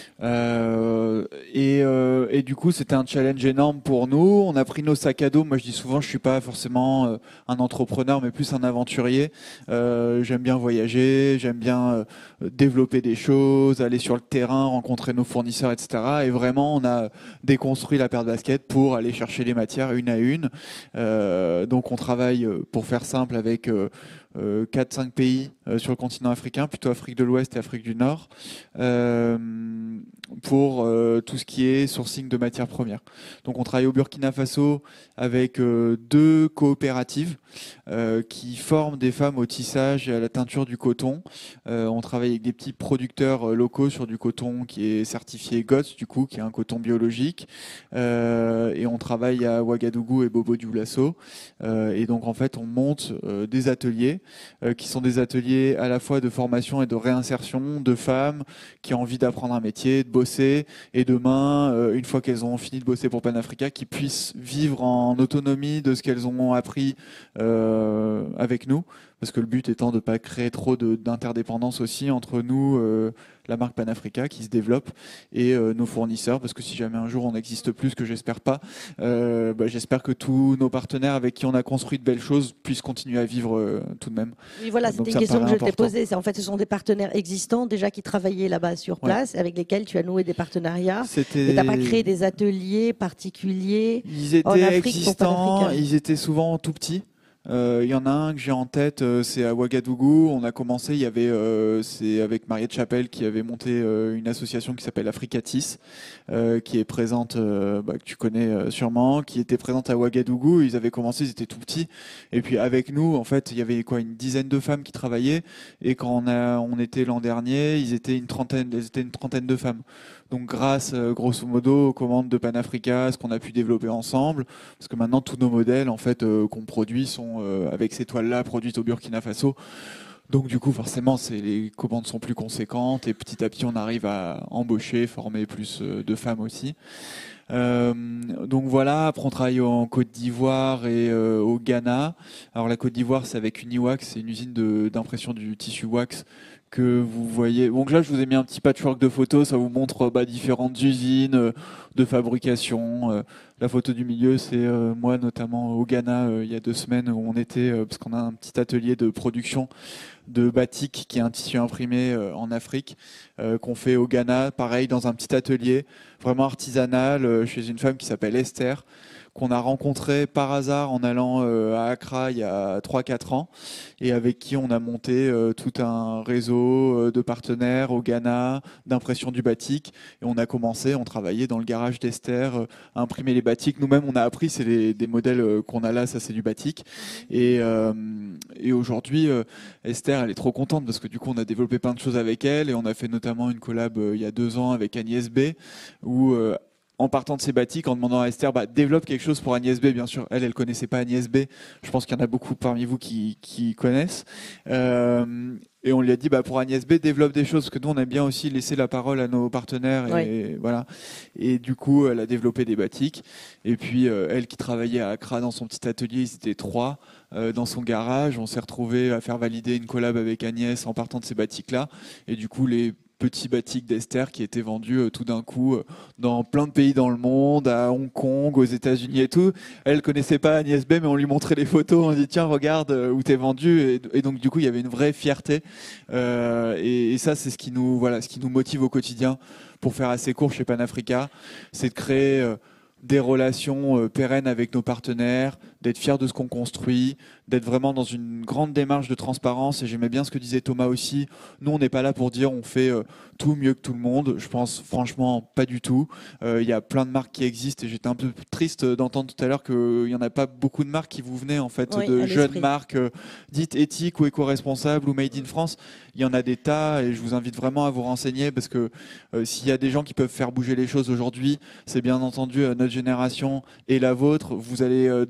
Euh, et, euh, et du coup, c'était un challenge énorme pour nous. On a pris nos sacs à dos. Moi, je dis souvent, je suis pas forcément euh, un entrepreneur, mais plus un aventurier. Euh, j'aime bien voyager, j'aime bien euh, développer des choses, aller sur le terrain, rencontrer nos fournisseurs, et cetera. Et vraiment, on a déconstruit la paire de baskets pour aller chercher les matières une à une. Euh, donc, on travaille, pour faire simple, avec euh, Euh, quatre cinq pays euh, sur le continent africain, plutôt Afrique de l'Ouest et Afrique du Nord, euh, pour euh, tout ce qui est sourcing de matières premières. Donc on travaille au Burkina Faso avec euh, deux coopératives euh, qui forment des femmes au tissage et à la teinture du coton. Euh, on travaille avec des petits producteurs euh, locaux sur du coton qui est certifié G O T S, du coup, qui est un coton biologique. Euh, et on travaille à Ouagadougou et Bobo-Dioulasso. Euh, et donc en fait, on monte euh, des ateliers Euh, qui sont des ateliers à la fois de formation et de réinsertion de femmes qui ont envie d'apprendre un métier, de bosser, et demain, euh, une fois qu'elles ont fini de bosser pour Panafrica, qui puissent vivre en autonomie de ce qu'elles ont appris euh, avec nous, parce que le but étant de ne pas créer trop de, d'interdépendance aussi entre nous, euh, la marque Panafrica qui se développe, et euh, nos fournisseurs, parce que si jamais un jour on n'existe plus, ce que j'espère pas, euh, bah, j'espère que tous nos partenaires avec qui on a construit de belles choses puissent continuer à vivre euh, tout de même. Oui, voilà, c'était une question que je t'ai posée. C'est, en fait, ce sont des partenaires existants déjà qui travaillaient là-bas sur place, ouais, avec lesquels tu as noué des partenariats. C'était... Mais tu n'as pas créé des ateliers particuliers. Ils étaient en Afrique, existants, ils étaient souvent tout petits. Il euh, y en a un que j'ai en tête, euh, c'est à Ouagadougou. On a commencé, il y avait, euh, c'est avec Mariette Chapelle qui avait monté euh, une association qui s'appelle Africatis, euh, qui est présente, euh, bah, que tu connais euh, sûrement, qui était présente à Ouagadougou. Ils avaient commencé, ils étaient tout petits. Et puis avec nous, en fait, il y avait quoi, une dizaine de femmes qui travaillaient. Et quand on a, on était l'an dernier, ils étaient une trentaine, ils étaient une trentaine de femmes. Donc grâce, euh, grosso modo, aux commandes de Panafrica, ce qu'on a pu développer ensemble, parce que maintenant tous nos modèles, en fait, euh, qu'on produit sont euh, avec ces toiles-là produites au Burkina Faso. Donc du coup, forcément, c'est, les commandes sont plus conséquentes et petit à petit, on arrive à embaucher, former plus euh, de femmes aussi. Euh, donc voilà, après on travaille en Côte d'Ivoire et euh, au Ghana. Alors la Côte d'Ivoire, c'est avec Uniwax, c'est une usine de, d'impression du tissu wax que vous voyez. Donc là, je vous ai mis un petit patchwork de photos, ça vous montre bah, différentes usines euh, de fabrication. Euh, la photo du milieu, c'est euh, moi notamment au Ghana euh, il y a deux semaines où on était, euh, parce qu'on a un petit atelier de production de batik, qui est un tissu imprimé euh, en Afrique, euh, qu'on fait au Ghana, pareil, dans un petit atelier vraiment artisanal, euh, chez une femme qui s'appelle Esther, qu'on a rencontré par hasard en allant euh, à Accra il y a trois quatre ans, et avec qui on a monté euh, tout un réseau euh, de partenaires au Ghana, d'impression du batik, et on a commencé, on travaillait dans le garage d'Esther euh, à imprimer les batiks. Nous-mêmes, on a appris, c'est les, des modèles euh, qu'on a là, ça c'est du batik. Et, euh, et aujourd'hui, euh, Esther, elle est trop contente parce que du coup, on a développé plein de choses avec elle, et on a fait notamment une collab euh, il y a deux ans avec Agnès B, où euh, en partant de ces batiks, en demandant à Esther, bah, développe quelque chose pour Agnès B. Bien sûr, elle, elle connaissait pas Agnès B. Je pense qu'il y en a beaucoup parmi vous qui, qui connaissent. Euh, et on lui a dit, bah, pour Agnès B, développe des choses, parce que nous, on aime bien aussi laisser la parole à nos partenaires. Et, ouais. voilà. Et du coup, elle a développé des batiks. Et puis, euh, elle qui travaillait à Accra dans son petit atelier, ils étaient trois euh, dans son garage. On s'est retrouvés à faire valider une collab avec Agnès en partant de ces batiks-là. Et du coup, les petit batik d'Esther qui était vendu euh, tout d'un coup euh, dans plein de pays dans le monde, à Hong Kong, aux États-Unis et tout. Elle connaissait pas Agnès B, mais on lui montrait les photos, on dit tiens regarde euh, où t'es vendu, et, et donc du coup il y avait une vraie fierté euh, et, et ça c'est ce qui nous voilà ce qui nous motive au quotidien pour faire assez court chez Panafrica, c'est de créer euh, des relations euh, pérennes avec nos partenaires, d'être fiers de ce qu'on construit, d'être vraiment dans une grande démarche de transparence. Et j'aimais bien ce que disait Thomas aussi. Nous, on n'est pas là pour dire on fait euh, tout mieux que tout le monde. Je pense franchement pas du tout. Il euh, y a plein de marques qui existent et j'étais un peu triste d'entendre tout à l'heure qu'il n'y en a pas beaucoup de marques qui vous venaient en fait, oui, de jeunes marques euh, dites éthiques ou éco-responsables ou made in France. Il y en a des tas et je vous invite vraiment à vous renseigner parce que euh, s'il y a des gens qui peuvent faire bouger les choses aujourd'hui, c'est bien entendu euh, notre génération et la vôtre. Vous allez euh, demain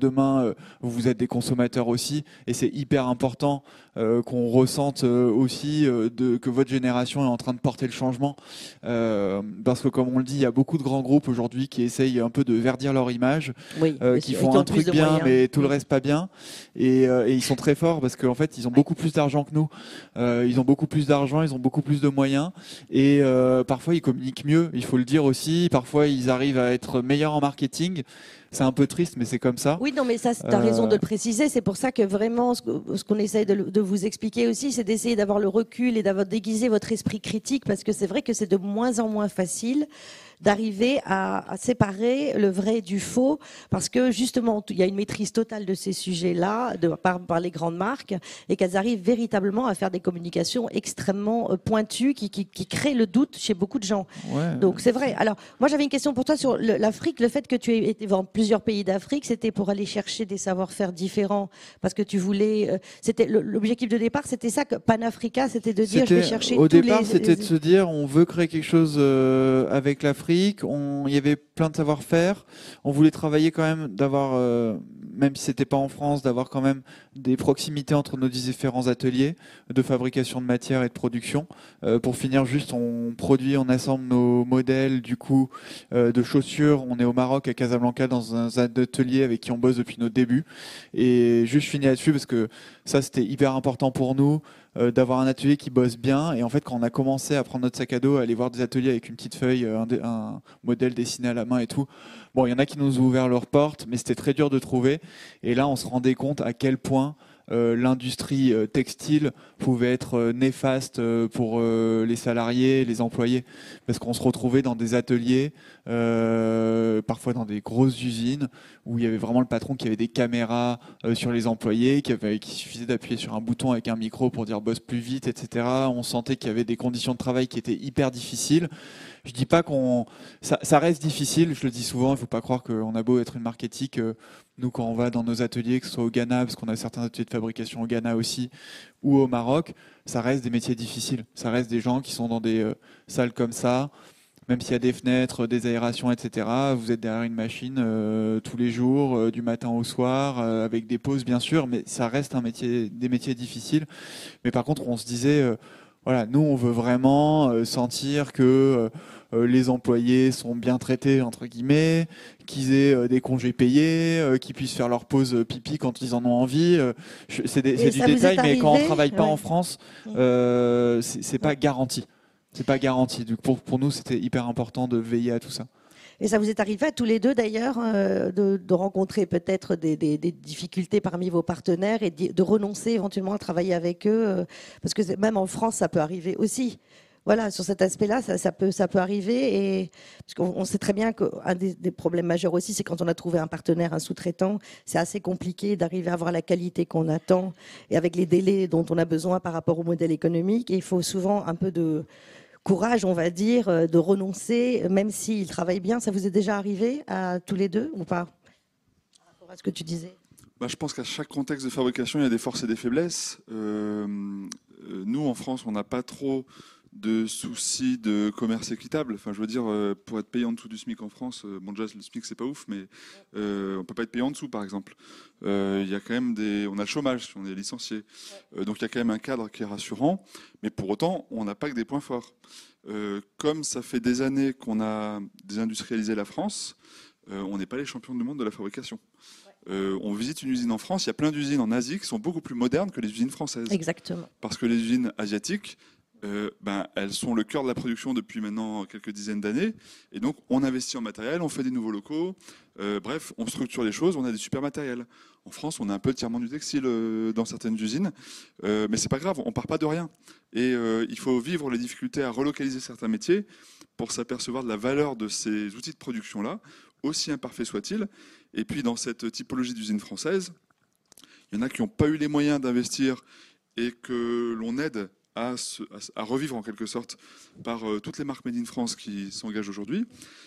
euh, vous êtes des consommateurs aussi, et c'est hyper important euh, qu'on ressente euh, aussi euh, de, que votre génération est en train de porter le changement, euh, parce que comme on le dit, il y a beaucoup de grands groupes aujourd'hui qui essayent un peu de verdir leur image, oui, euh, qui font un truc bien, moyens. mais tout le reste pas bien, et, euh, et ils sont très forts parce qu'en fait, ils ont beaucoup plus d'argent que nous, euh, ils ont beaucoup plus d'argent, ils ont beaucoup plus de moyens, et euh, parfois ils communiquent mieux, il faut le dire aussi, parfois ils arrivent à être meilleurs en marketing. C'est un peu triste, mais c'est comme ça. Oui, non, mais ça, tu as euh... raison de le préciser. C'est pour ça que vraiment, ce qu'on essaye de, de vous expliquer aussi, c'est d'essayer d'avoir le recul et d'avoir déguisé votre esprit critique, parce que c'est vrai que c'est de moins en moins facile d'arriver à, à séparer le vrai du faux, parce que justement, il y a une maîtrise totale de ces sujets-là de, par, par les grandes marques, et qu'elles arrivent véritablement à faire des communications extrêmement euh, pointues qui, qui, qui créent le doute chez beaucoup de gens. Ouais, Donc c'est vrai. Alors moi j'avais une question pour toi sur l'Afrique, le fait que tu aies été dans plusieurs pays d'Afrique, c'était pour aller chercher des savoir-faire différents, parce que tu voulais, euh, c'était l'objectif de départ, c'était ça, que Panafrica, c'était de dire je vais chercher au tous départ, les... c'était de se dire on veut créer quelque chose euh, avec l'Afrique. On, il y avait plein de savoir-faire. On voulait travailler quand même, d'avoir, euh, même si c'était pas en France, d'avoir quand même des proximités entre nos différents ateliers de fabrication de matière et de production. Euh, pour finir, juste, on produit, on assemble nos modèles du coup euh, de chaussures. On est au Maroc, à Casablanca, dans un, un atelier avec qui on bosse depuis nos débuts. Et juste, je finis là-dessus parce que ça, c'était hyper important pour nous. Euh, d'avoir un atelier qui bosse bien, et en fait quand on a commencé à prendre notre sac à dos, à aller voir des ateliers avec une petite feuille, un, un modèle dessiné à la main et tout, bon il y en a qui nous ont ouvert leurs portes, mais c'était très dur de trouver, et là on se rendait compte à quel point Euh, l'industrie euh, textile pouvait être euh, néfaste euh, pour euh, les salariés, les employés, parce qu'on se retrouvait dans des ateliers, euh, parfois dans des grosses usines, où il y avait vraiment le patron qui avait des caméras euh, sur les employés, qui avait, qui suffisait d'appuyer sur un bouton avec un micro pour dire bosse plus vite, et cetera. On sentait qu'il y avait des conditions de travail qui étaient hyper difficiles. Je dis pas qu'on, ça, ça reste difficile. Je le dis souvent. Il faut pas croire qu'on a beau être une marque éthique. Euh, nous, quand on va dans nos ateliers, que ce soit au Ghana, parce qu'on a certains ateliers de fabrication au Ghana aussi, ou au Maroc, ça reste des métiers difficiles. Ça reste des gens qui sont dans des euh, salles comme ça. Même s'il y a des fenêtres, des aérations, et cetera, vous êtes derrière une machine euh, tous les jours, euh, du matin au soir, euh, avec des pauses bien sûr, mais ça reste un métier, des métiers difficiles. Mais par contre, on se disait, euh, voilà, nous on veut vraiment euh, sentir que euh, les employés sont bien traités entre guillemets, qu'ils aient euh, des congés payés, euh, qu'ils puissent faire leur pause pipi quand ils en ont envie. Euh, c'est des, c'est du détail, mais quand on travaille pas ouais. en France, euh, c'est, c'est pas garanti. C'est pas garanti. Donc pour, pour nous, c'était hyper important de veiller à tout ça. Et ça vous est arrivé à tous les deux d'ailleurs euh, de, de rencontrer peut-être des, des, des difficultés parmi vos partenaires et de, de renoncer éventuellement à travailler avec eux euh, parce que même en France, ça peut arriver aussi. Voilà, sur cet aspect-là, ça, ça, peut, ça peut arriver. Et, parce qu'on on sait très bien qu'un des, des problèmes majeurs aussi, c'est quand on a trouvé un partenaire, un sous-traitant, c'est assez compliqué d'arriver à avoir la qualité qu'on attend et avec les délais dont on a besoin par rapport au modèle économique. Et il faut souvent un peu de courage, on va dire, de renoncer, même s'il travaille bien. Ça vous est déjà arrivé à tous les deux ou pas? Par rapport à ce que tu disais. Bah, je pense qu'à chaque contexte de fabrication, il y a des forces et des faiblesses. Euh, euh, nous, en France, on n'a pas trop de soucis de commerce équitable. Enfin, je veux dire, euh, pour être payé en dessous du SMIC en France, euh, bon, déjà, le SMIC, c'est pas ouf, mais euh, on peut pas être payé en dessous, par exemple. Euh, il y a quand même des, on a le chômage si on est licencié. Euh, donc, il y a quand même un cadre qui est rassurant. Mais pour autant, on n'a pas que des points forts. Euh, comme ça fait des années qu'on a désindustrialisé la France, euh, on n'est pas les champions du monde de la fabrication. Euh, on visite une usine en France, il y a plein d'usines en Asie qui sont beaucoup plus modernes que les usines françaises. Exactement. Parce que les usines asiatiques, euh, ben, elles sont le cœur de la production depuis maintenant quelques dizaines d'années. Et donc, on investit en matériel, on fait des nouveaux locaux. Euh, bref, on structure les choses, on a des super matériels. En France, on a un peu le tiers-monde du textile euh, dans certaines usines. Euh, mais c'est pas grave, on part pas de rien. Et euh, il faut vivre les difficultés à relocaliser certains métiers pour s'apercevoir de la valeur de ces outils de production-là, aussi imparfaits soient-ils. Et puis, dans cette typologie d'usines françaises, il y en a qui n'ont pas eu les moyens d'investir et que l'on aide à, se, à, à revivre en quelque sorte par euh, toutes les marques Made in France qui s'engagent aujourd'hui.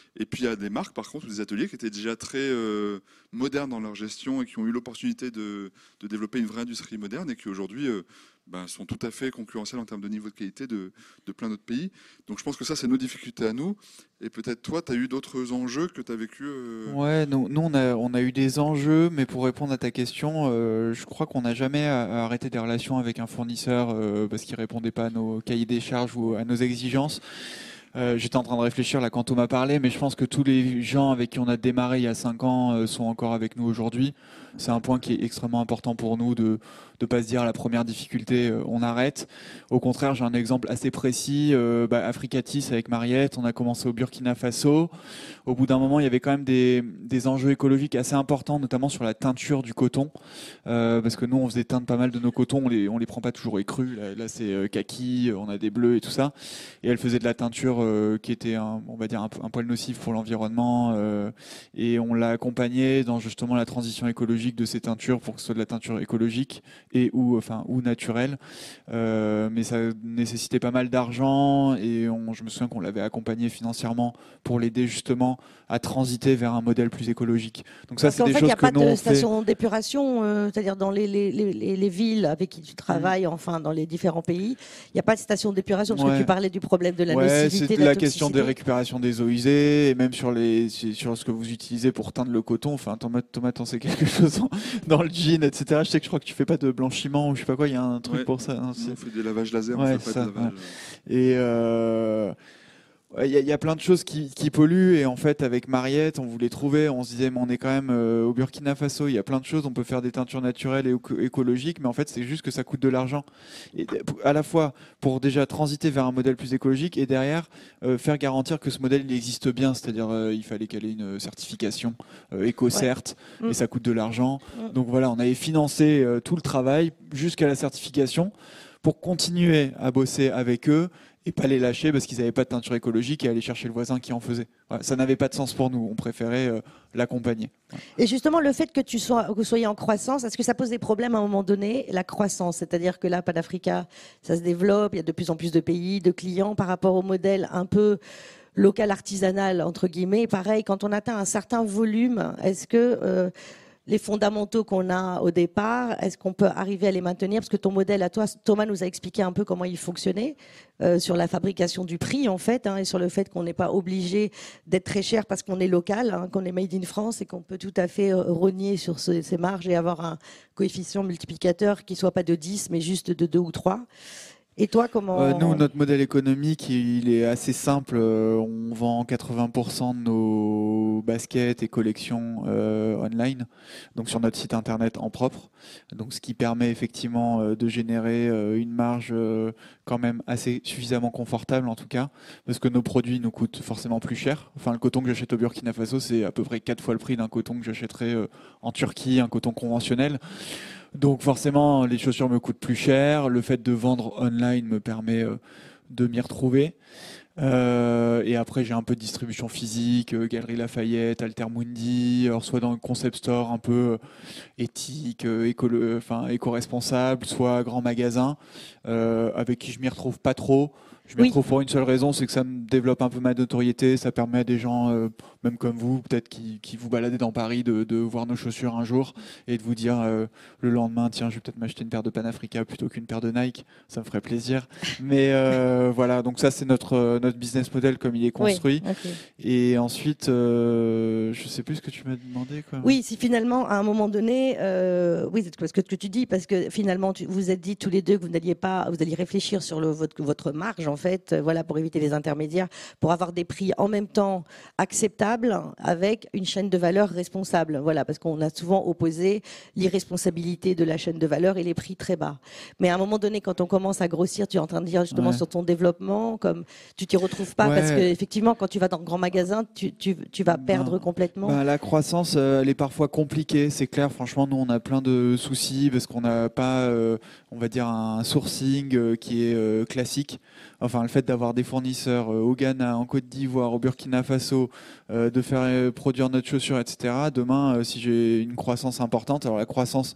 Et puis il y a des marques, par contre, ou des ateliers qui étaient déjà très euh, modernes dans leur gestion et qui ont eu l'opportunité de, de développer une vraie industrie moderne et qui aujourd'hui euh, ben, sont tout à fait concurrentiels en termes de niveau de qualité de, de plein d'autres pays. Donc je pense que ça, c'est nos difficultés à nous. Et peut-être toi, tu as eu d'autres enjeux que tu as vécu euh... Ouais, nous, nous on, a, on a eu des enjeux, mais pour répondre à ta question, euh, je crois qu'on n'a jamais arrêté des relations avec un fournisseur euh, parce qu'il répondait pas à nos cahiers des charges ou à nos exigences. Euh, J'étais en train de réfléchir là quand on m'a parlé, mais je pense que tous les gens avec qui on a démarré il y a cinq ans euh, sont encore avec nous aujourd'hui. C'est un point qui est extrêmement important pour nous de de pas se dire à la première difficulté euh, on arrête. Au contraire, j'ai un exemple assez précis. Euh, bah, Africatis avec Mariette, on a commencé au Burkina Faso. Au bout d'un moment, il y avait quand même des des enjeux écologiques assez importants, notamment sur la teinture du coton, euh, parce que nous on faisait teindre pas mal de nos cotons, on les on les prend pas toujours écrus. Là, là c'est euh, kaki, on a des bleus et tout ça, et elle faisait de la teinture euh, qui était un, on va dire un, un poil nocif pour l'environnement, euh, et on l'a accompagné dans justement la transition écologique de ces teintures pour que ce soit de la teinture écologique et ou enfin ou naturelle, euh, mais ça nécessitait pas mal d'argent et on, je me souviens qu'on l'avait accompagné financièrement pour l'aider justement à transiter vers un modèle plus écologique. Donc ça, Parce c'est qu'en des fait, il choses n'y a que pas nous de on fait. station d'épuration, euh, c'est-à-dire dans les, les, les, les villes avec qui tu travailles, mmh. enfin dans les différents pays, il n'y a pas de station d'épuration, parce Ouais. que tu parlais du problème de la ouais, nocivité, c'est de la, la question des récupérations des eaux usées, et même sur les sur ce que vous utilisez pour teindre le coton. Enfin, Thomas, Thomas, t'en sais quelque chose dans le jean, et cetera. Je sais que je crois que tu fais pas de blanchiment ou je sais pas quoi. Il y a un truc Ouais. pour ça. Non, on fait des lavages laser, ouais, on fait ça, pas de lavage. Ouais. Et euh... Il y, y a plein de choses qui, qui polluent et en fait avec Mariette on voulait trouver, on se disait mais on est quand même euh, au Burkina Faso, il y a plein de choses, on peut faire des teintures naturelles et éco- écologiques, mais en fait c'est juste que ça coûte de l'argent, et à la fois pour déjà transiter vers un modèle plus écologique et derrière euh, faire garantir que ce modèle il existe bien, c'est-à-dire euh, il fallait qu'elle ait une certification euh, éco-cert, ouais. Et mmh. ça coûte de l'argent, mmh. donc voilà, on avait financé euh, tout le travail jusqu'à la certification pour continuer à bosser avec eux et pas les lâcher parce qu'ils n'avaient pas de teinture écologique et aller chercher le voisin qui en faisait. Ouais, ça n'avait pas de sens pour nous, on préférait euh, l'accompagner. Ouais. Et justement, le fait que, tu sois, que vous soyez en croissance, est-ce que ça pose des problèmes à un moment donné, la croissance? C'est-à-dire que là, Panafrica, ça se développe, il y a de plus en plus de pays, de clients par rapport au modèle un peu local artisanal, entre guillemets. Pareil, quand on atteint un certain volume, est-ce que... Euh, les fondamentaux qu'on a au départ, est-ce qu'on peut arriver à les maintenir? Parce que ton modèle à toi, Thomas nous a expliqué un peu comment il fonctionnait euh, sur la fabrication du prix en fait, hein, et sur le fait qu'on n'est pas obligé d'être très cher parce qu'on est local, hein, qu'on est made in France et qu'on peut tout à fait euh, rogner sur ce, ces marges et avoir un coefficient multiplicateur qui soit pas de dix mais juste de deux ou trois. Et toi, comment euh, Nous, notre modèle économique, il est assez simple. Euh, on vend quatre-vingts pour cent de nos baskets et collections euh, online, donc sur notre site internet en propre. Donc, ce qui permet effectivement euh, de générer euh, une marge euh, quand même assez suffisamment confortable, en tout cas, parce que nos produits nous coûtent forcément plus cher. Enfin, le coton que j'achète au Burkina Faso, c'est à peu près quatre fois le prix d'un coton que j'achèterais euh, en Turquie, un coton conventionnel. Donc forcément, les chaussures me coûtent plus cher. Le fait de vendre online me permet euh, de m'y retrouver. Euh, et après, j'ai un peu de distribution physique, euh, Galerie Lafayette, Altermundi, alors soit dans le concept store un peu euh, éthique, euh, écolo, enfin éco-responsable, soit grand magasin, euh, avec qui je m'y retrouve pas trop. Je m'y oui. retrouve pour une seule raison, c'est que ça me développe un peu ma notoriété, ça permet à des gens, euh, même comme vous, peut-être qui, qui vous baladez dans Paris, de, de voir nos chaussures un jour et de vous dire euh, le lendemain, tiens, je vais peut-être m'acheter une paire de Panafrica plutôt qu'une paire de Nike, ça me ferait plaisir. Mais euh, voilà, donc ça c'est notre notre business model comme il est construit. Oui, okay. Et ensuite, euh, je sais plus ce que tu m'as demandé. Quoi. Oui, si finalement à un moment donné, euh, oui, c'est ce que tu dis, parce que finalement tu, vous êtes dit tous les deux que vous n'alliez pas, vous alliez réfléchir sur le, votre votre marge en fait, voilà, pour éviter les intermédiaires, pour avoir des prix en même temps acceptables avec une chaîne de valeur responsable. Voilà, parce qu'on a souvent opposé l'irresponsabilité de la chaîne de valeur et les prix très bas. Mais à un moment donné, quand on commence à grossir, tu es en train de dire justement ouais. sur ton développement, comme tu t'y retrouves pas, ouais. parce que effectivement, quand tu vas dans le grand magasin, tu, tu, tu vas perdre ben, complètement. Ben, la croissance, euh, elle est parfois compliquée, c'est clair. Franchement, nous, on a plein de soucis parce qu'on n'a pas, euh, on va dire, un sourcing euh, qui est euh, classique. Enfin, le fait d'avoir des fournisseurs euh, au Ghana, en Côte d'Ivoire, au Burkina Faso, euh, de faire euh, produire notre chaussure, et cetera. Demain, euh, si j'ai une croissance importante, alors la croissance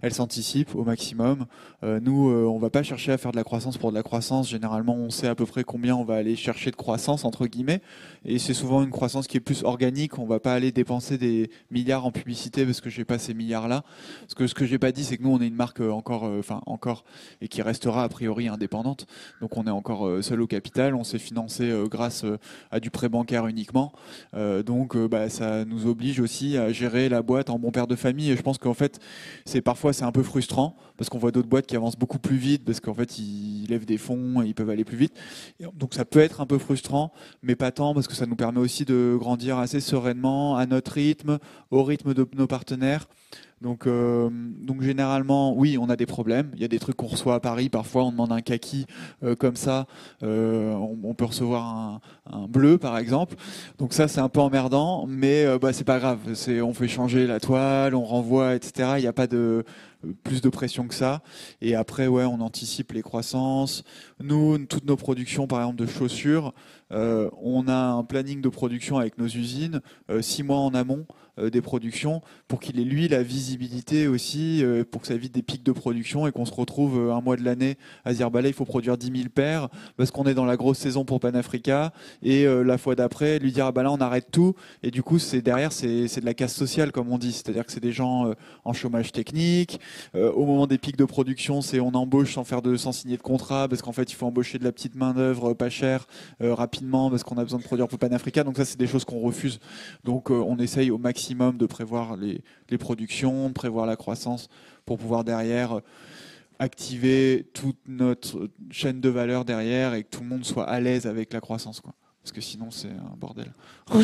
elle s'anticipe au maximum. Euh, nous, euh, on va pas chercher à faire de la croissance pour de la croissance. Généralement, on sait à peu près combien on va aller chercher de croissance, entre guillemets. Et c'est souvent une croissance qui est plus organique. On va pas aller dépenser des milliards en publicité parce que j'ai pas ces milliards-là. Parce que ce que j'ai pas dit, c'est que nous, on est une marque encore, enfin euh, encore, et qui restera a priori indépendante. Donc on est encore euh, seul au capital. On s'est financé euh, grâce euh, à du prêt bancaire uniquement. Euh, donc euh, bah, ça nous oblige aussi à gérer la boîte en bon père de famille. Et je pense qu'en fait, c'est parfois c'est un peu frustrant parce qu'on voit d'autres boîtes qui avancent beaucoup plus vite parce qu'en fait ils lèvent des fonds et ils peuvent aller plus vite. Et donc ça peut être un peu frustrant, mais pas tant parce que ça nous permet aussi de grandir assez sereinement à notre rythme, au rythme de nos partenaires. Donc, euh, donc généralement, oui, on a des problèmes. Il y a des trucs qu'on reçoit à Paris. Parfois, on demande un kaki euh, comme ça. Euh, on, on peut recevoir un, un bleu, par exemple. Donc ça, c'est un peu emmerdant, mais euh, bah, c'est pas grave. C'est, on fait changer la toile, on renvoie, et cetera. Il n'y a pas de plus de pression que ça. Et après, ouais, on anticipe les croissances. Nous, toutes nos productions, par exemple, de chaussures, euh, on a un planning de production avec nos usines, euh, six mois en amont euh, des productions, pour qu'il ait, lui, la visibilité aussi, euh, pour que ça évite des pics de production et qu'on se retrouve euh, un mois de l'année à se dire, bah là, il faut produire dix mille paires, parce qu'on est dans la grosse saison pour Panafrica, et euh, la fois d'après, lui dire, ah bah là, on arrête tout. Et du coup, c'est derrière, c'est, c'est de la casse sociale, comme on dit. C'est-à-dire que c'est des gens euh, en chômage technique. Euh, au moment des pics de production, c'est on embauche sans faire de, sans signer de contrat, parce qu'en fait, il faut embaucher de la petite main d'œuvre pas chère euh, rapidement, parce qu'on a besoin de produire pour Panafrica. Donc ça, c'est des choses qu'on refuse. Donc euh, on essaye au maximum de prévoir les, les productions, de prévoir la croissance pour pouvoir derrière euh, activer toute notre chaîne de valeur derrière et que tout le monde soit à l'aise avec la croissance, quoi. Parce que sinon, c'est un bordel. Oui.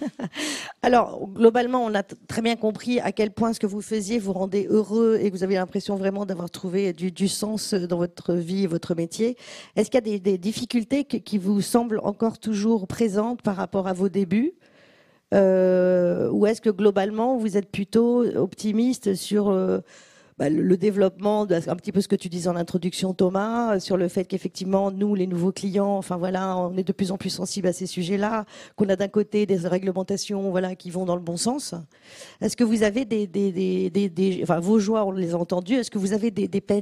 Alors, globalement, on a t- très bien compris à quel point ce que vous faisiez vous rendait heureux et que vous avez l'impression vraiment d'avoir trouvé du, du sens dans votre vie et votre métier. Est-ce qu'il y a des, des difficultés que, qui vous semblent encore toujours présentes par rapport à vos débuts ? euh, Ou est-ce que globalement, vous êtes plutôt optimiste sur... Euh, Bah, le développement, de, un petit peu ce que tu disais en introduction, Thomas, sur le fait qu'effectivement, nous, les nouveaux clients, enfin voilà, on est de plus en plus sensibles à ces sujets-là, qu'on a d'un côté des réglementations, voilà, qui vont dans le bon sens. Est-ce que vous avez des, des, des, des, des enfin, vos joies, on les a entendues. Est-ce que vous avez des, des peines ?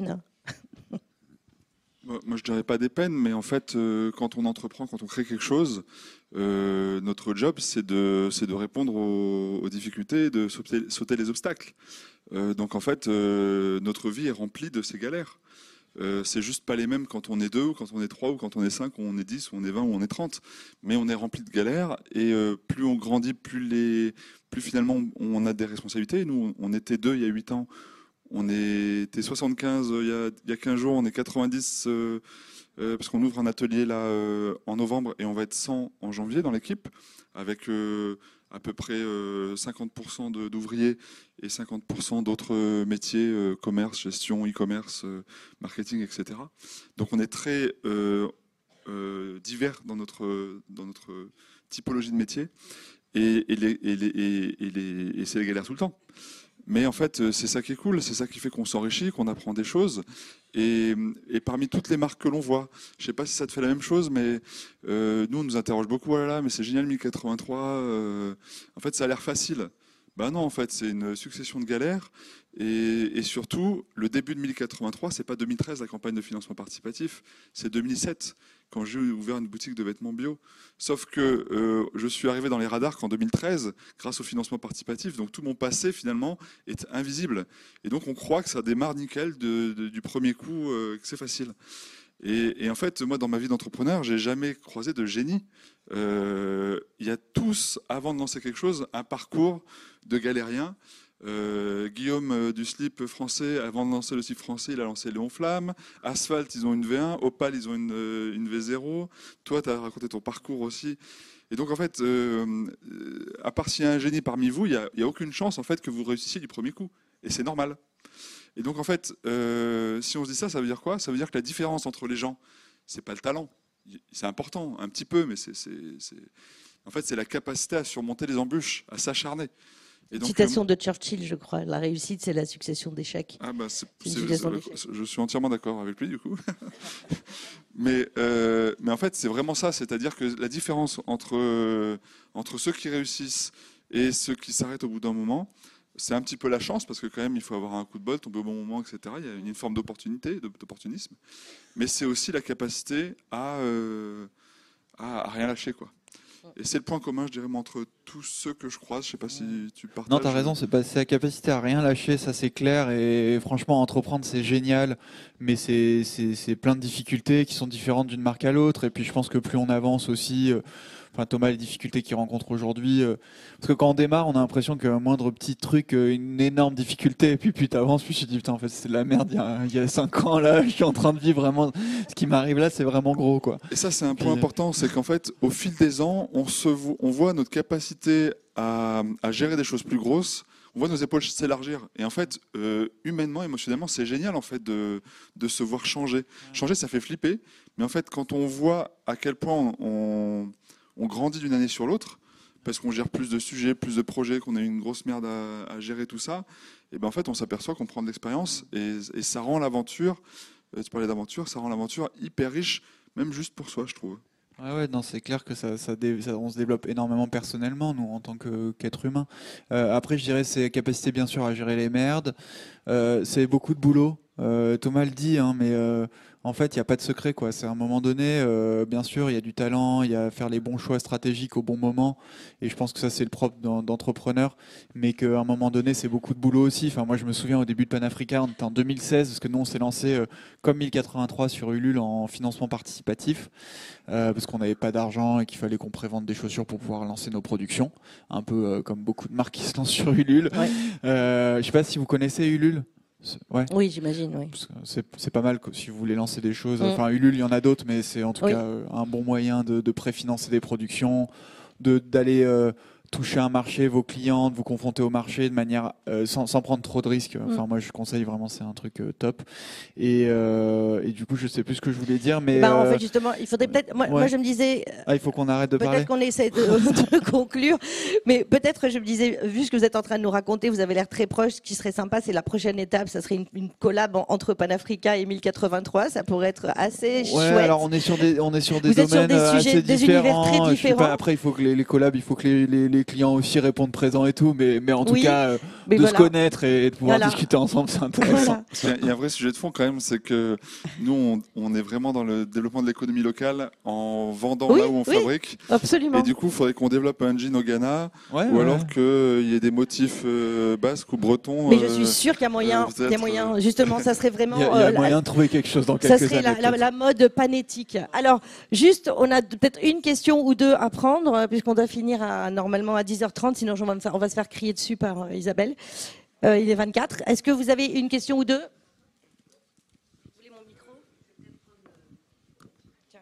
Moi, je dirais pas des peines, mais en fait, euh, quand on entreprend, quand on crée quelque chose, euh, notre job, c'est de, c'est de répondre aux, aux difficultés, de sauter, sauter les obstacles. Euh, donc en fait, euh, notre vie est remplie de ces galères. Euh, c'est juste pas les mêmes quand on est deux, ou quand on est trois, ou quand on est cinq, ou on est dix, ou on est vingt, ou on est trente. Mais on est rempli de galères, et euh, plus on grandit, plus, les, plus finalement on a des responsabilités. Nous, on était deux il y a huit ans. On était soixante-quinze il y a, il y a quinze jours, on est quatre-vingt-dix euh, euh, parce qu'on ouvre un atelier là euh, en novembre et on va être cent en janvier dans l'équipe avec euh, à peu près euh, cinquante pour cent de, d'ouvriers et cinquante pour cent d'autres métiers, euh, commerce, gestion, e-commerce, euh, marketing, et cetera. Donc on est très euh, euh, divers dans notre, dans notre typologie de métier et, et, les, et, les, et, et, les, et c'est les galères tout le temps. Mais en fait, c'est ça qui est cool, c'est ça qui fait qu'on s'enrichit, qu'on apprend des choses. Et, et parmi toutes les marques que l'on voit, je ne sais pas si ça te fait la même chose, mais euh, nous, on nous interroge beaucoup, oh là là, mais c'est génial mille quatre-vingt-trois, euh, en fait, ça a l'air facile. Ben non, en fait, c'est une succession de galères. Et, et surtout, le début de mille quatre-vingt-trois, c'est pas deux mille treize, la campagne de financement participatif, c'est deux mille sept, quand j'ai ouvert une boutique de vêtements bio. Sauf que euh, je suis arrivé dans les radars qu'en deux mille treize, grâce au financement participatif, donc tout mon passé, finalement, est invisible. Et donc, on croit que ça démarre nickel de, de, du premier coup, euh, que c'est facile. Et, et en fait, moi, dans ma vie d'entrepreneur, j'ai jamais croisé de génie. Euh, il y a tous, avant de lancer quelque chose, un parcours de galérien. Euh, Guillaume euh, du slip français, avant de lancer le slip français, il a lancé Léon Flamme. Asphalt, ils ont une V un. Opal, ils ont une, euh, une V zéro. Toi, tu as raconté ton parcours aussi. Et donc, en fait, euh, à part s'il y a un génie parmi vous, il n'y a, a aucune chance en fait, que vous réussissiez du premier coup. Et c'est normal. Et donc, en fait, euh, si on se dit ça, ça veut dire quoi ? Ça veut dire que la différence entre les gens, c'est pas le talent. C'est important, un petit peu, mais c'est, c'est, c'est... en fait, c'est la capacité à surmonter les embûches, à s'acharner. Et donc, citation de Churchill, je crois. La réussite, c'est la succession d'échecs. Ah bah c'est, c'est c'est, c'est, je suis entièrement d'accord avec lui, du coup. mais, euh, mais en fait, c'est vraiment ça. C'est-à-dire que la différence entre, euh, entre ceux qui réussissent et ceux qui s'arrêtent au bout d'un moment, c'est un petit peu la chance, parce que quand même, il faut avoir un coup de bol, tomber au bon moment, et cetera. Il y a une forme d'opportunité, d'opportunisme. Mais c'est aussi la capacité à, euh, à, à rien lâcher, quoi. Et c'est le point commun, je dirais, entre tous ceux que je croise. Je sais pas si tu partages. Non, tu as raison, c'est pas- c'est la capacité à rien lâcher, ça c'est clair. Et franchement, entreprendre, c'est génial, mais c'est c'est- c'est plein de difficultés qui sont différentes d'une marque à l'autre. Et puis je pense que plus on avance aussi, euh, enfin Thomas, les difficultés qu'il rencontre aujourd'hui, euh, parce que quand on démarre, on a l'impression qu'un moindre petit truc, euh, une énorme difficulté, et puis plus tu avances, plus tu te dis, putain, en fait, c'est de la merde, il y a, il y a cinq ans là, je suis en train de vivre vraiment, ce qui m'arrive là, c'est vraiment gros, quoi. Et ça, c'est un Puis, point euh, important, c'est qu'en fait, au fil des ans, on, se vo- on voit notre capacité à, à gérer des choses plus grosses, on voit nos épaules s'élargir. Et en fait, euh, humainement, émotionnellement, c'est génial en fait de, de se voir changer. Changer, ça fait flipper, mais en fait, quand on voit à quel point on, on grandit d'une année sur l'autre, parce qu'on gère plus de sujets, plus de projets, qu'on a une grosse merde à, à gérer tout ça, et ben en fait, on s'aperçoit qu'on prend de l'expérience et, et ça rend l'aventure. euh, Tu parlais d'aventure, ça rend l'aventure hyper riche, même juste pour soi, je trouve. Ouais, ouais, non, c'est clair que ça, ça, dé- ça- on se développe énormément personnellement, nous, en tant que, qu'être humain. Euh, après, je dirais, c'est capacité, bien sûr, à gérer les merdes. Euh, c'est beaucoup de boulot. Euh, Thomas le dit, hein, mais euh, en fait, il n'y a pas de secret, quoi. C'est à un moment donné, euh, bien sûr, il y a du talent, il y a faire les bons choix stratégiques au bon moment. Et je pense que ça, c'est le propre d'en- d'entrepreneur. Mais qu'à un moment donné, c'est beaucoup de boulot aussi. Enfin, moi, je me souviens au début de Panafrica, on était en deux mille seize, parce que nous, on s'est lancé euh, comme mille quatre-vingt-trois sur Ulule en financement participatif. Euh, parce qu'on n'avait pas d'argent et qu'il fallait qu'on prévende des chaussures pour pouvoir lancer nos productions, un peu euh, comme beaucoup de marques qui se lancent sur Ulule. Ouais. Euh, je sais pas si vous connaissez Ulule. C'est- Ouais, Oui, j'imagine, oui. parce que c'est c'est pas mal que si vous voulez lancer des choses. Mm. Enfin, Ulule, il y en a d'autres, mais c'est en tout Oui. cas euh, un bon moyen de, de préfinancer des productions, de d'aller euh, toucher un marché, vos clients, de vous confronter au marché de manière euh, sans, sans prendre trop de risques. Enfin, Mm. moi, je conseille vraiment, c'est un truc euh, top. Et, euh, et du coup, je sais plus ce que je voulais dire, mais Ben, en euh, fait, justement, il faudrait peut-être. Moi, ouais. moi, je me disais, ah, il faut qu'on arrête de parler. peut-être qu'on essaie de, de conclure, mais peut-être, je me disais, vu ce que vous êtes en train de nous raconter, vous avez l'air très proche. Ce qui serait sympa, c'est la prochaine étape. Ça serait une, une collab en- entre Panafrica et mille quatre-vingt-trois. Ça pourrait être assez Ouais, chouette. alors on est sur des, on est sur des Vous êtes sur domaines des euh, sujets- assez des univers différents. très Je sais différents. pas, après, il faut que les, les collabs, il faut que les, les, les clients aussi répondent présents et tout, mais, mais en tout Oui, cas, euh, mais de voilà. se connaître et de pouvoir Voilà. discuter ensemble, c'est intéressant. Voilà. Il y, a, il y a un vrai sujet de fond quand même, c'est que nous, on, on est vraiment dans le développement de l'économie locale en vendant Oui, là où on oui. fabrique. Absolument. Et du coup, il faudrait qu'on développe un jean au Ghana, Ouais, ou ouais. alors qu'il y ait des motifs euh, basques ou bretons. Mais je euh, suis sûre qu'il y a moyen, euh, il y a peut-être, moyen. euh, Justement, ça serait vraiment. Il y a, il y a euh, la- moyen de trouver quelque chose dans Ça quelques serait la, années. la- peut-être. la mode panétique. Alors, juste, on a peut-être une question ou deux à prendre, euh, puisqu'on doit finir à, normalement à dix heures trente, sinon on va, me faire- on va se faire crier dessus par euh, Isabelle. Euh, il est vingt-quatre. Est-ce que vous avez une question ou deux? Vous voulez mon micro? Tiens.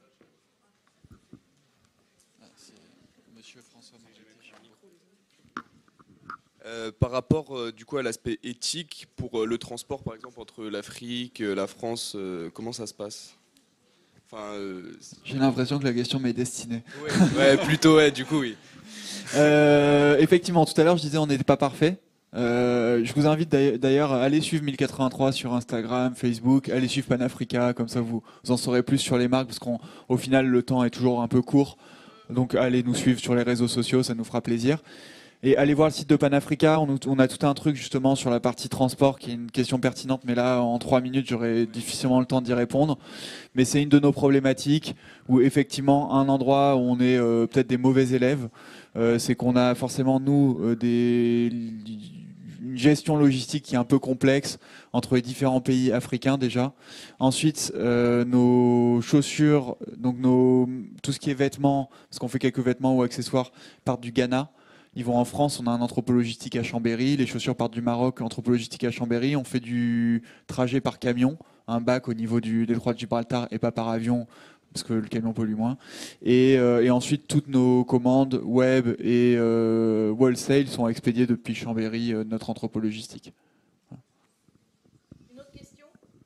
Euh, par rapport euh, du coup à l'aspect éthique pour euh, le transport par exemple entre l'Afrique, euh, la France, euh, comment ça se passe? Enfin, euh, J'ai l'impression que la question m'est destinée. ouais, ouais, plutôt ouais, du coup oui. Euh, effectivement, tout à l'heure, je disais on n'était pas parfait. Euh, je vous invite d'ailleurs- d'ailleurs à aller suivre mille quatre-vingt-trois sur Instagram, Facebook, allez suivre Panafrica, comme ça vous, vous en saurez plus sur les marques, parce qu'au final le temps est toujours un peu court. Donc allez nous suivre sur les réseaux sociaux, ça nous fera plaisir. Et allez voir le site de Panafrica, on, on a tout un truc justement sur la partie transport qui est une question pertinente, mais là en trois minutes j'aurai difficilement le temps d'y répondre. Mais c'est une de nos problématiques où effectivement un endroit où on est euh, peut-être des mauvais élèves, euh, c'est qu'on a forcément nous euh, des une gestion logistique qui est un peu complexe entre les différents pays africains déjà. Ensuite, euh, nos chaussures, donc nos, tout ce qui est vêtements, parce qu'on fait quelques vêtements ou accessoires, partent du Ghana. Ils vont en France, on a un entrepôt logistique à Chambéry. Les chaussures partent du Maroc, entrepôt logistique à Chambéry. On fait du trajet par camion, un bac au niveau du détroit de Gibraltar et pas par avion, parce que le camion pollue moins. Et, euh, et ensuite, toutes nos commandes web et euh, wholesale sont expédiées depuis Chambéry, euh, notre entrepôt logistique. Une autre question?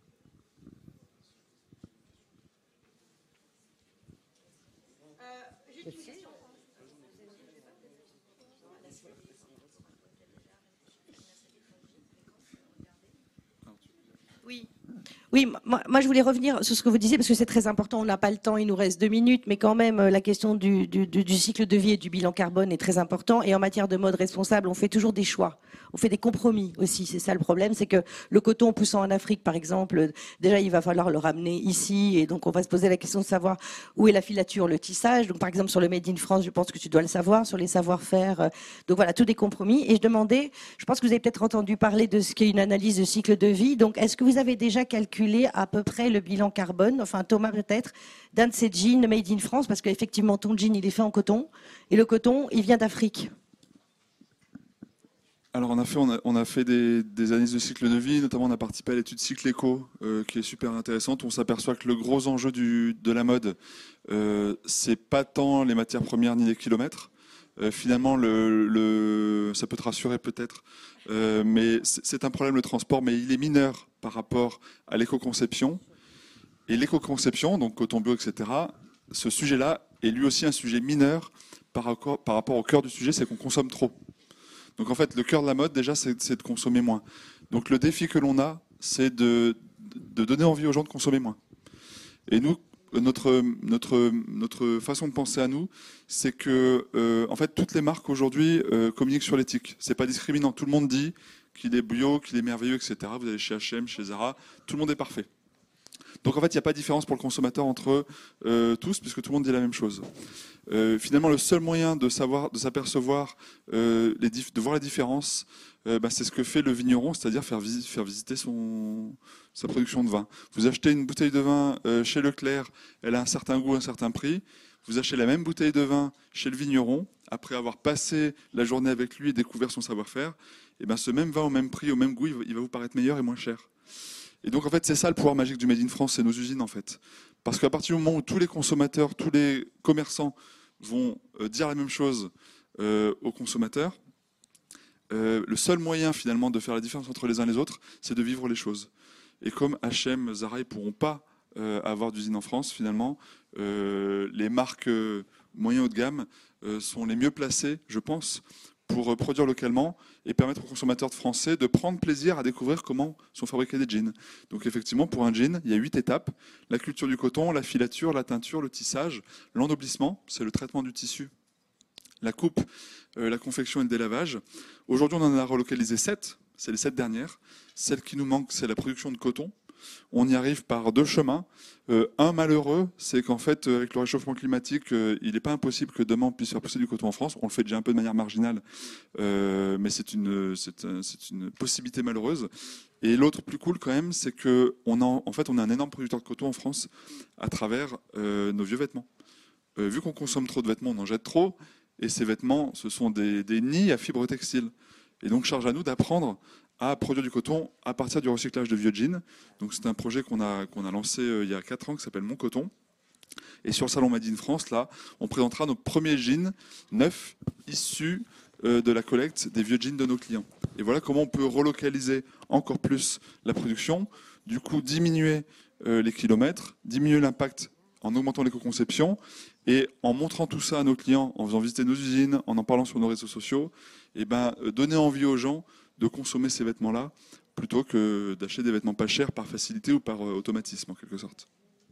Euh, juste une question. Oui. Oui, moi, moi je voulais revenir sur ce que vous disiez parce que c'est très important. On n'a pas le temps, il nous reste deux minutes, mais quand même la question du, du, du cycle de vie et du bilan carbone est très important. Et en matière de mode responsable, on fait toujours des choix, on fait des compromis aussi. C'est ça le problème, c'est que le coton poussant en Afrique, par exemple, déjà il va falloir le ramener ici, et donc on va se poser la question de savoir où est la filature, le tissage. Donc par exemple sur le Made in France, je pense que tu dois le savoir, sur les savoir-faire. Donc voilà, tous des compromis. Et je demandais, je pense que vous avez peut-être entendu parler de ce qu'est une analyse de cycle de vie. Donc est-ce que vous avez déjà calculé à peu près le bilan carbone, enfin Thomas peut-être, d'un de ces jeans made in France, parce qu'effectivement ton jean il est fait en coton, et le coton il vient d'Afrique. Alors on a fait, on a, on a fait des, des analyses de cycle de vie, notamment on a participé à l'étude Cycle Éco, euh, qui est super intéressante. On s'aperçoit que le gros enjeu du, de la mode, euh, c'est pas tant les matières premières ni les kilomètres. Euh, finalement, le, le, ça peut te rassurer peut-être, euh, mais c'est un problème le transport, mais il est mineur par rapport à l'éco-conception. Et l'éco-conception, donc coton bio, et cetera, ce sujet-là est lui aussi un sujet mineur par rapport, par rapport au cœur du sujet, c'est qu'on consomme trop. Donc en fait, le cœur de la mode, déjà, c'est de consommer moins. Donc le défi que l'on a, c'est de, de donner envie aux gens de consommer moins. Et nous, Notre, notre, notre façon de penser à nous, c'est que euh, en fait, toutes les marques aujourd'hui euh, communiquent sur l'éthique. C'est pas discriminant. Tout le monde dit qu'il est bio, qu'il est merveilleux, et cetera. Vous allez chez H et M, chez Zara, tout le monde est parfait. Donc en fait, il n'y a pas de différence pour le consommateur entre euh, tous, puisque tout le monde dit la même chose. Euh, finalement, le seul moyen de savoir, de s'apercevoir, euh, les dif de voir les différences, euh, bah, c'est ce que fait le vigneron, c'est-à-dire faire, vis faire visiter son, sa production de vin. Vous achetez une bouteille de vin euh, chez Leclerc, elle a un certain goût, un certain prix. Vous achetez la même bouteille de vin chez le vigneron, après avoir passé la journée avec lui et découvert son savoir-faire, et ben ce même vin au même prix, au même goût, il va vous paraître meilleur et moins cher. Et donc en fait, c'est ça le pouvoir magique du Made in France, c'est nos usines en fait. Parce qu'à partir du moment où tous les consommateurs, tous les commerçants vont euh, dire la même chose euh, aux consommateurs, euh, le seul moyen finalement de faire la différence entre les uns et les autres, c'est de vivre les choses. Et comme H et M, Zara, ils ne pourront pas euh, avoir d'usine en France, finalement, euh, les marques euh, moyen haut de gamme euh, sont les mieux placées, je pense, pour produire localement et permettre aux consommateurs français de prendre plaisir à découvrir comment sont fabriqués des jeans. Donc effectivement, pour un jean, il y a huit étapes. La culture du coton, la filature, la teinture, le tissage, l'ennoblissement, c'est le traitement du tissu, la coupe, euh, la confection et le délavage. Aujourd'hui, on en a relocalisé sept, c'est les sept dernières. Celle qui nous manque, c'est la production de coton. On y arrive par deux chemins. Euh, un malheureux, c'est qu'en fait, avec le réchauffement climatique, euh, il n'est pas impossible que demain on puisse faire pousser du coton en France. On le fait déjà un peu de manière marginale, euh, mais c'est une, c'est un, c'est une possibilité malheureuse. Et l'autre plus cool quand même, c'est que on a, en fait, on est un énorme producteur de coton en France à travers euh, nos vieux vêtements. Euh, vu qu'on consomme trop de vêtements, on en jette trop, et ces vêtements, ce sont des, des nids à fibres textiles. Et donc, charge à nous d'apprendre à produire du coton à partir du recyclage de vieux jeans. Donc c'est un projet qu'on a, qu'on a lancé euh, il y a quatre ans qui s'appelle Mon Coton. Et sur le salon Made in France, là, on présentera nos premiers jeans neufs issus euh, de la collecte des vieux jeans de nos clients. Et voilà comment on peut relocaliser encore plus la production, du coup diminuer euh, les kilomètres, diminuer l'impact en augmentant l'éco-conception et en montrant tout ça à nos clients, en faisant visiter nos usines, en en parlant sur nos réseaux sociaux, et ben, euh, donner envie aux gens de consommer ces vêtements-là plutôt que d'acheter des vêtements pas chers par facilité ou par euh, automatisme en quelque sorte.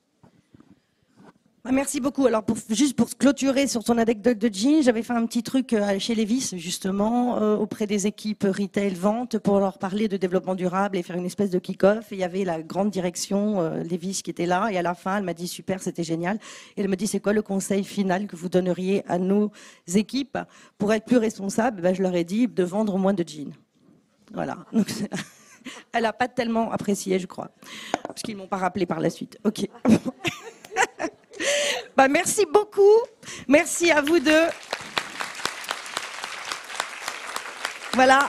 Merci beaucoup. Alors, pour, juste pour clôturer sur ton anecdote de jean, j'avais fait un petit truc chez Levi's, justement, euh, auprès des équipes retail vente, pour leur parler de développement durable et faire une espèce de kick-off. Et il y avait la grande direction euh, Levi's qui était là. Et à la fin, elle m'a dit super, c'était génial. Et elle me dit, c'est quoi le conseil final que vous donneriez à nos équipes pour être plus responsables? Ben, je leur ai dit de vendre moins de jeans. Voilà. Donc, elle n'a pas tellement apprécié, je crois, parce qu'ils m'ont pas rappelé par la suite. Ok. Bah, merci beaucoup. Merci à vous deux. Voilà.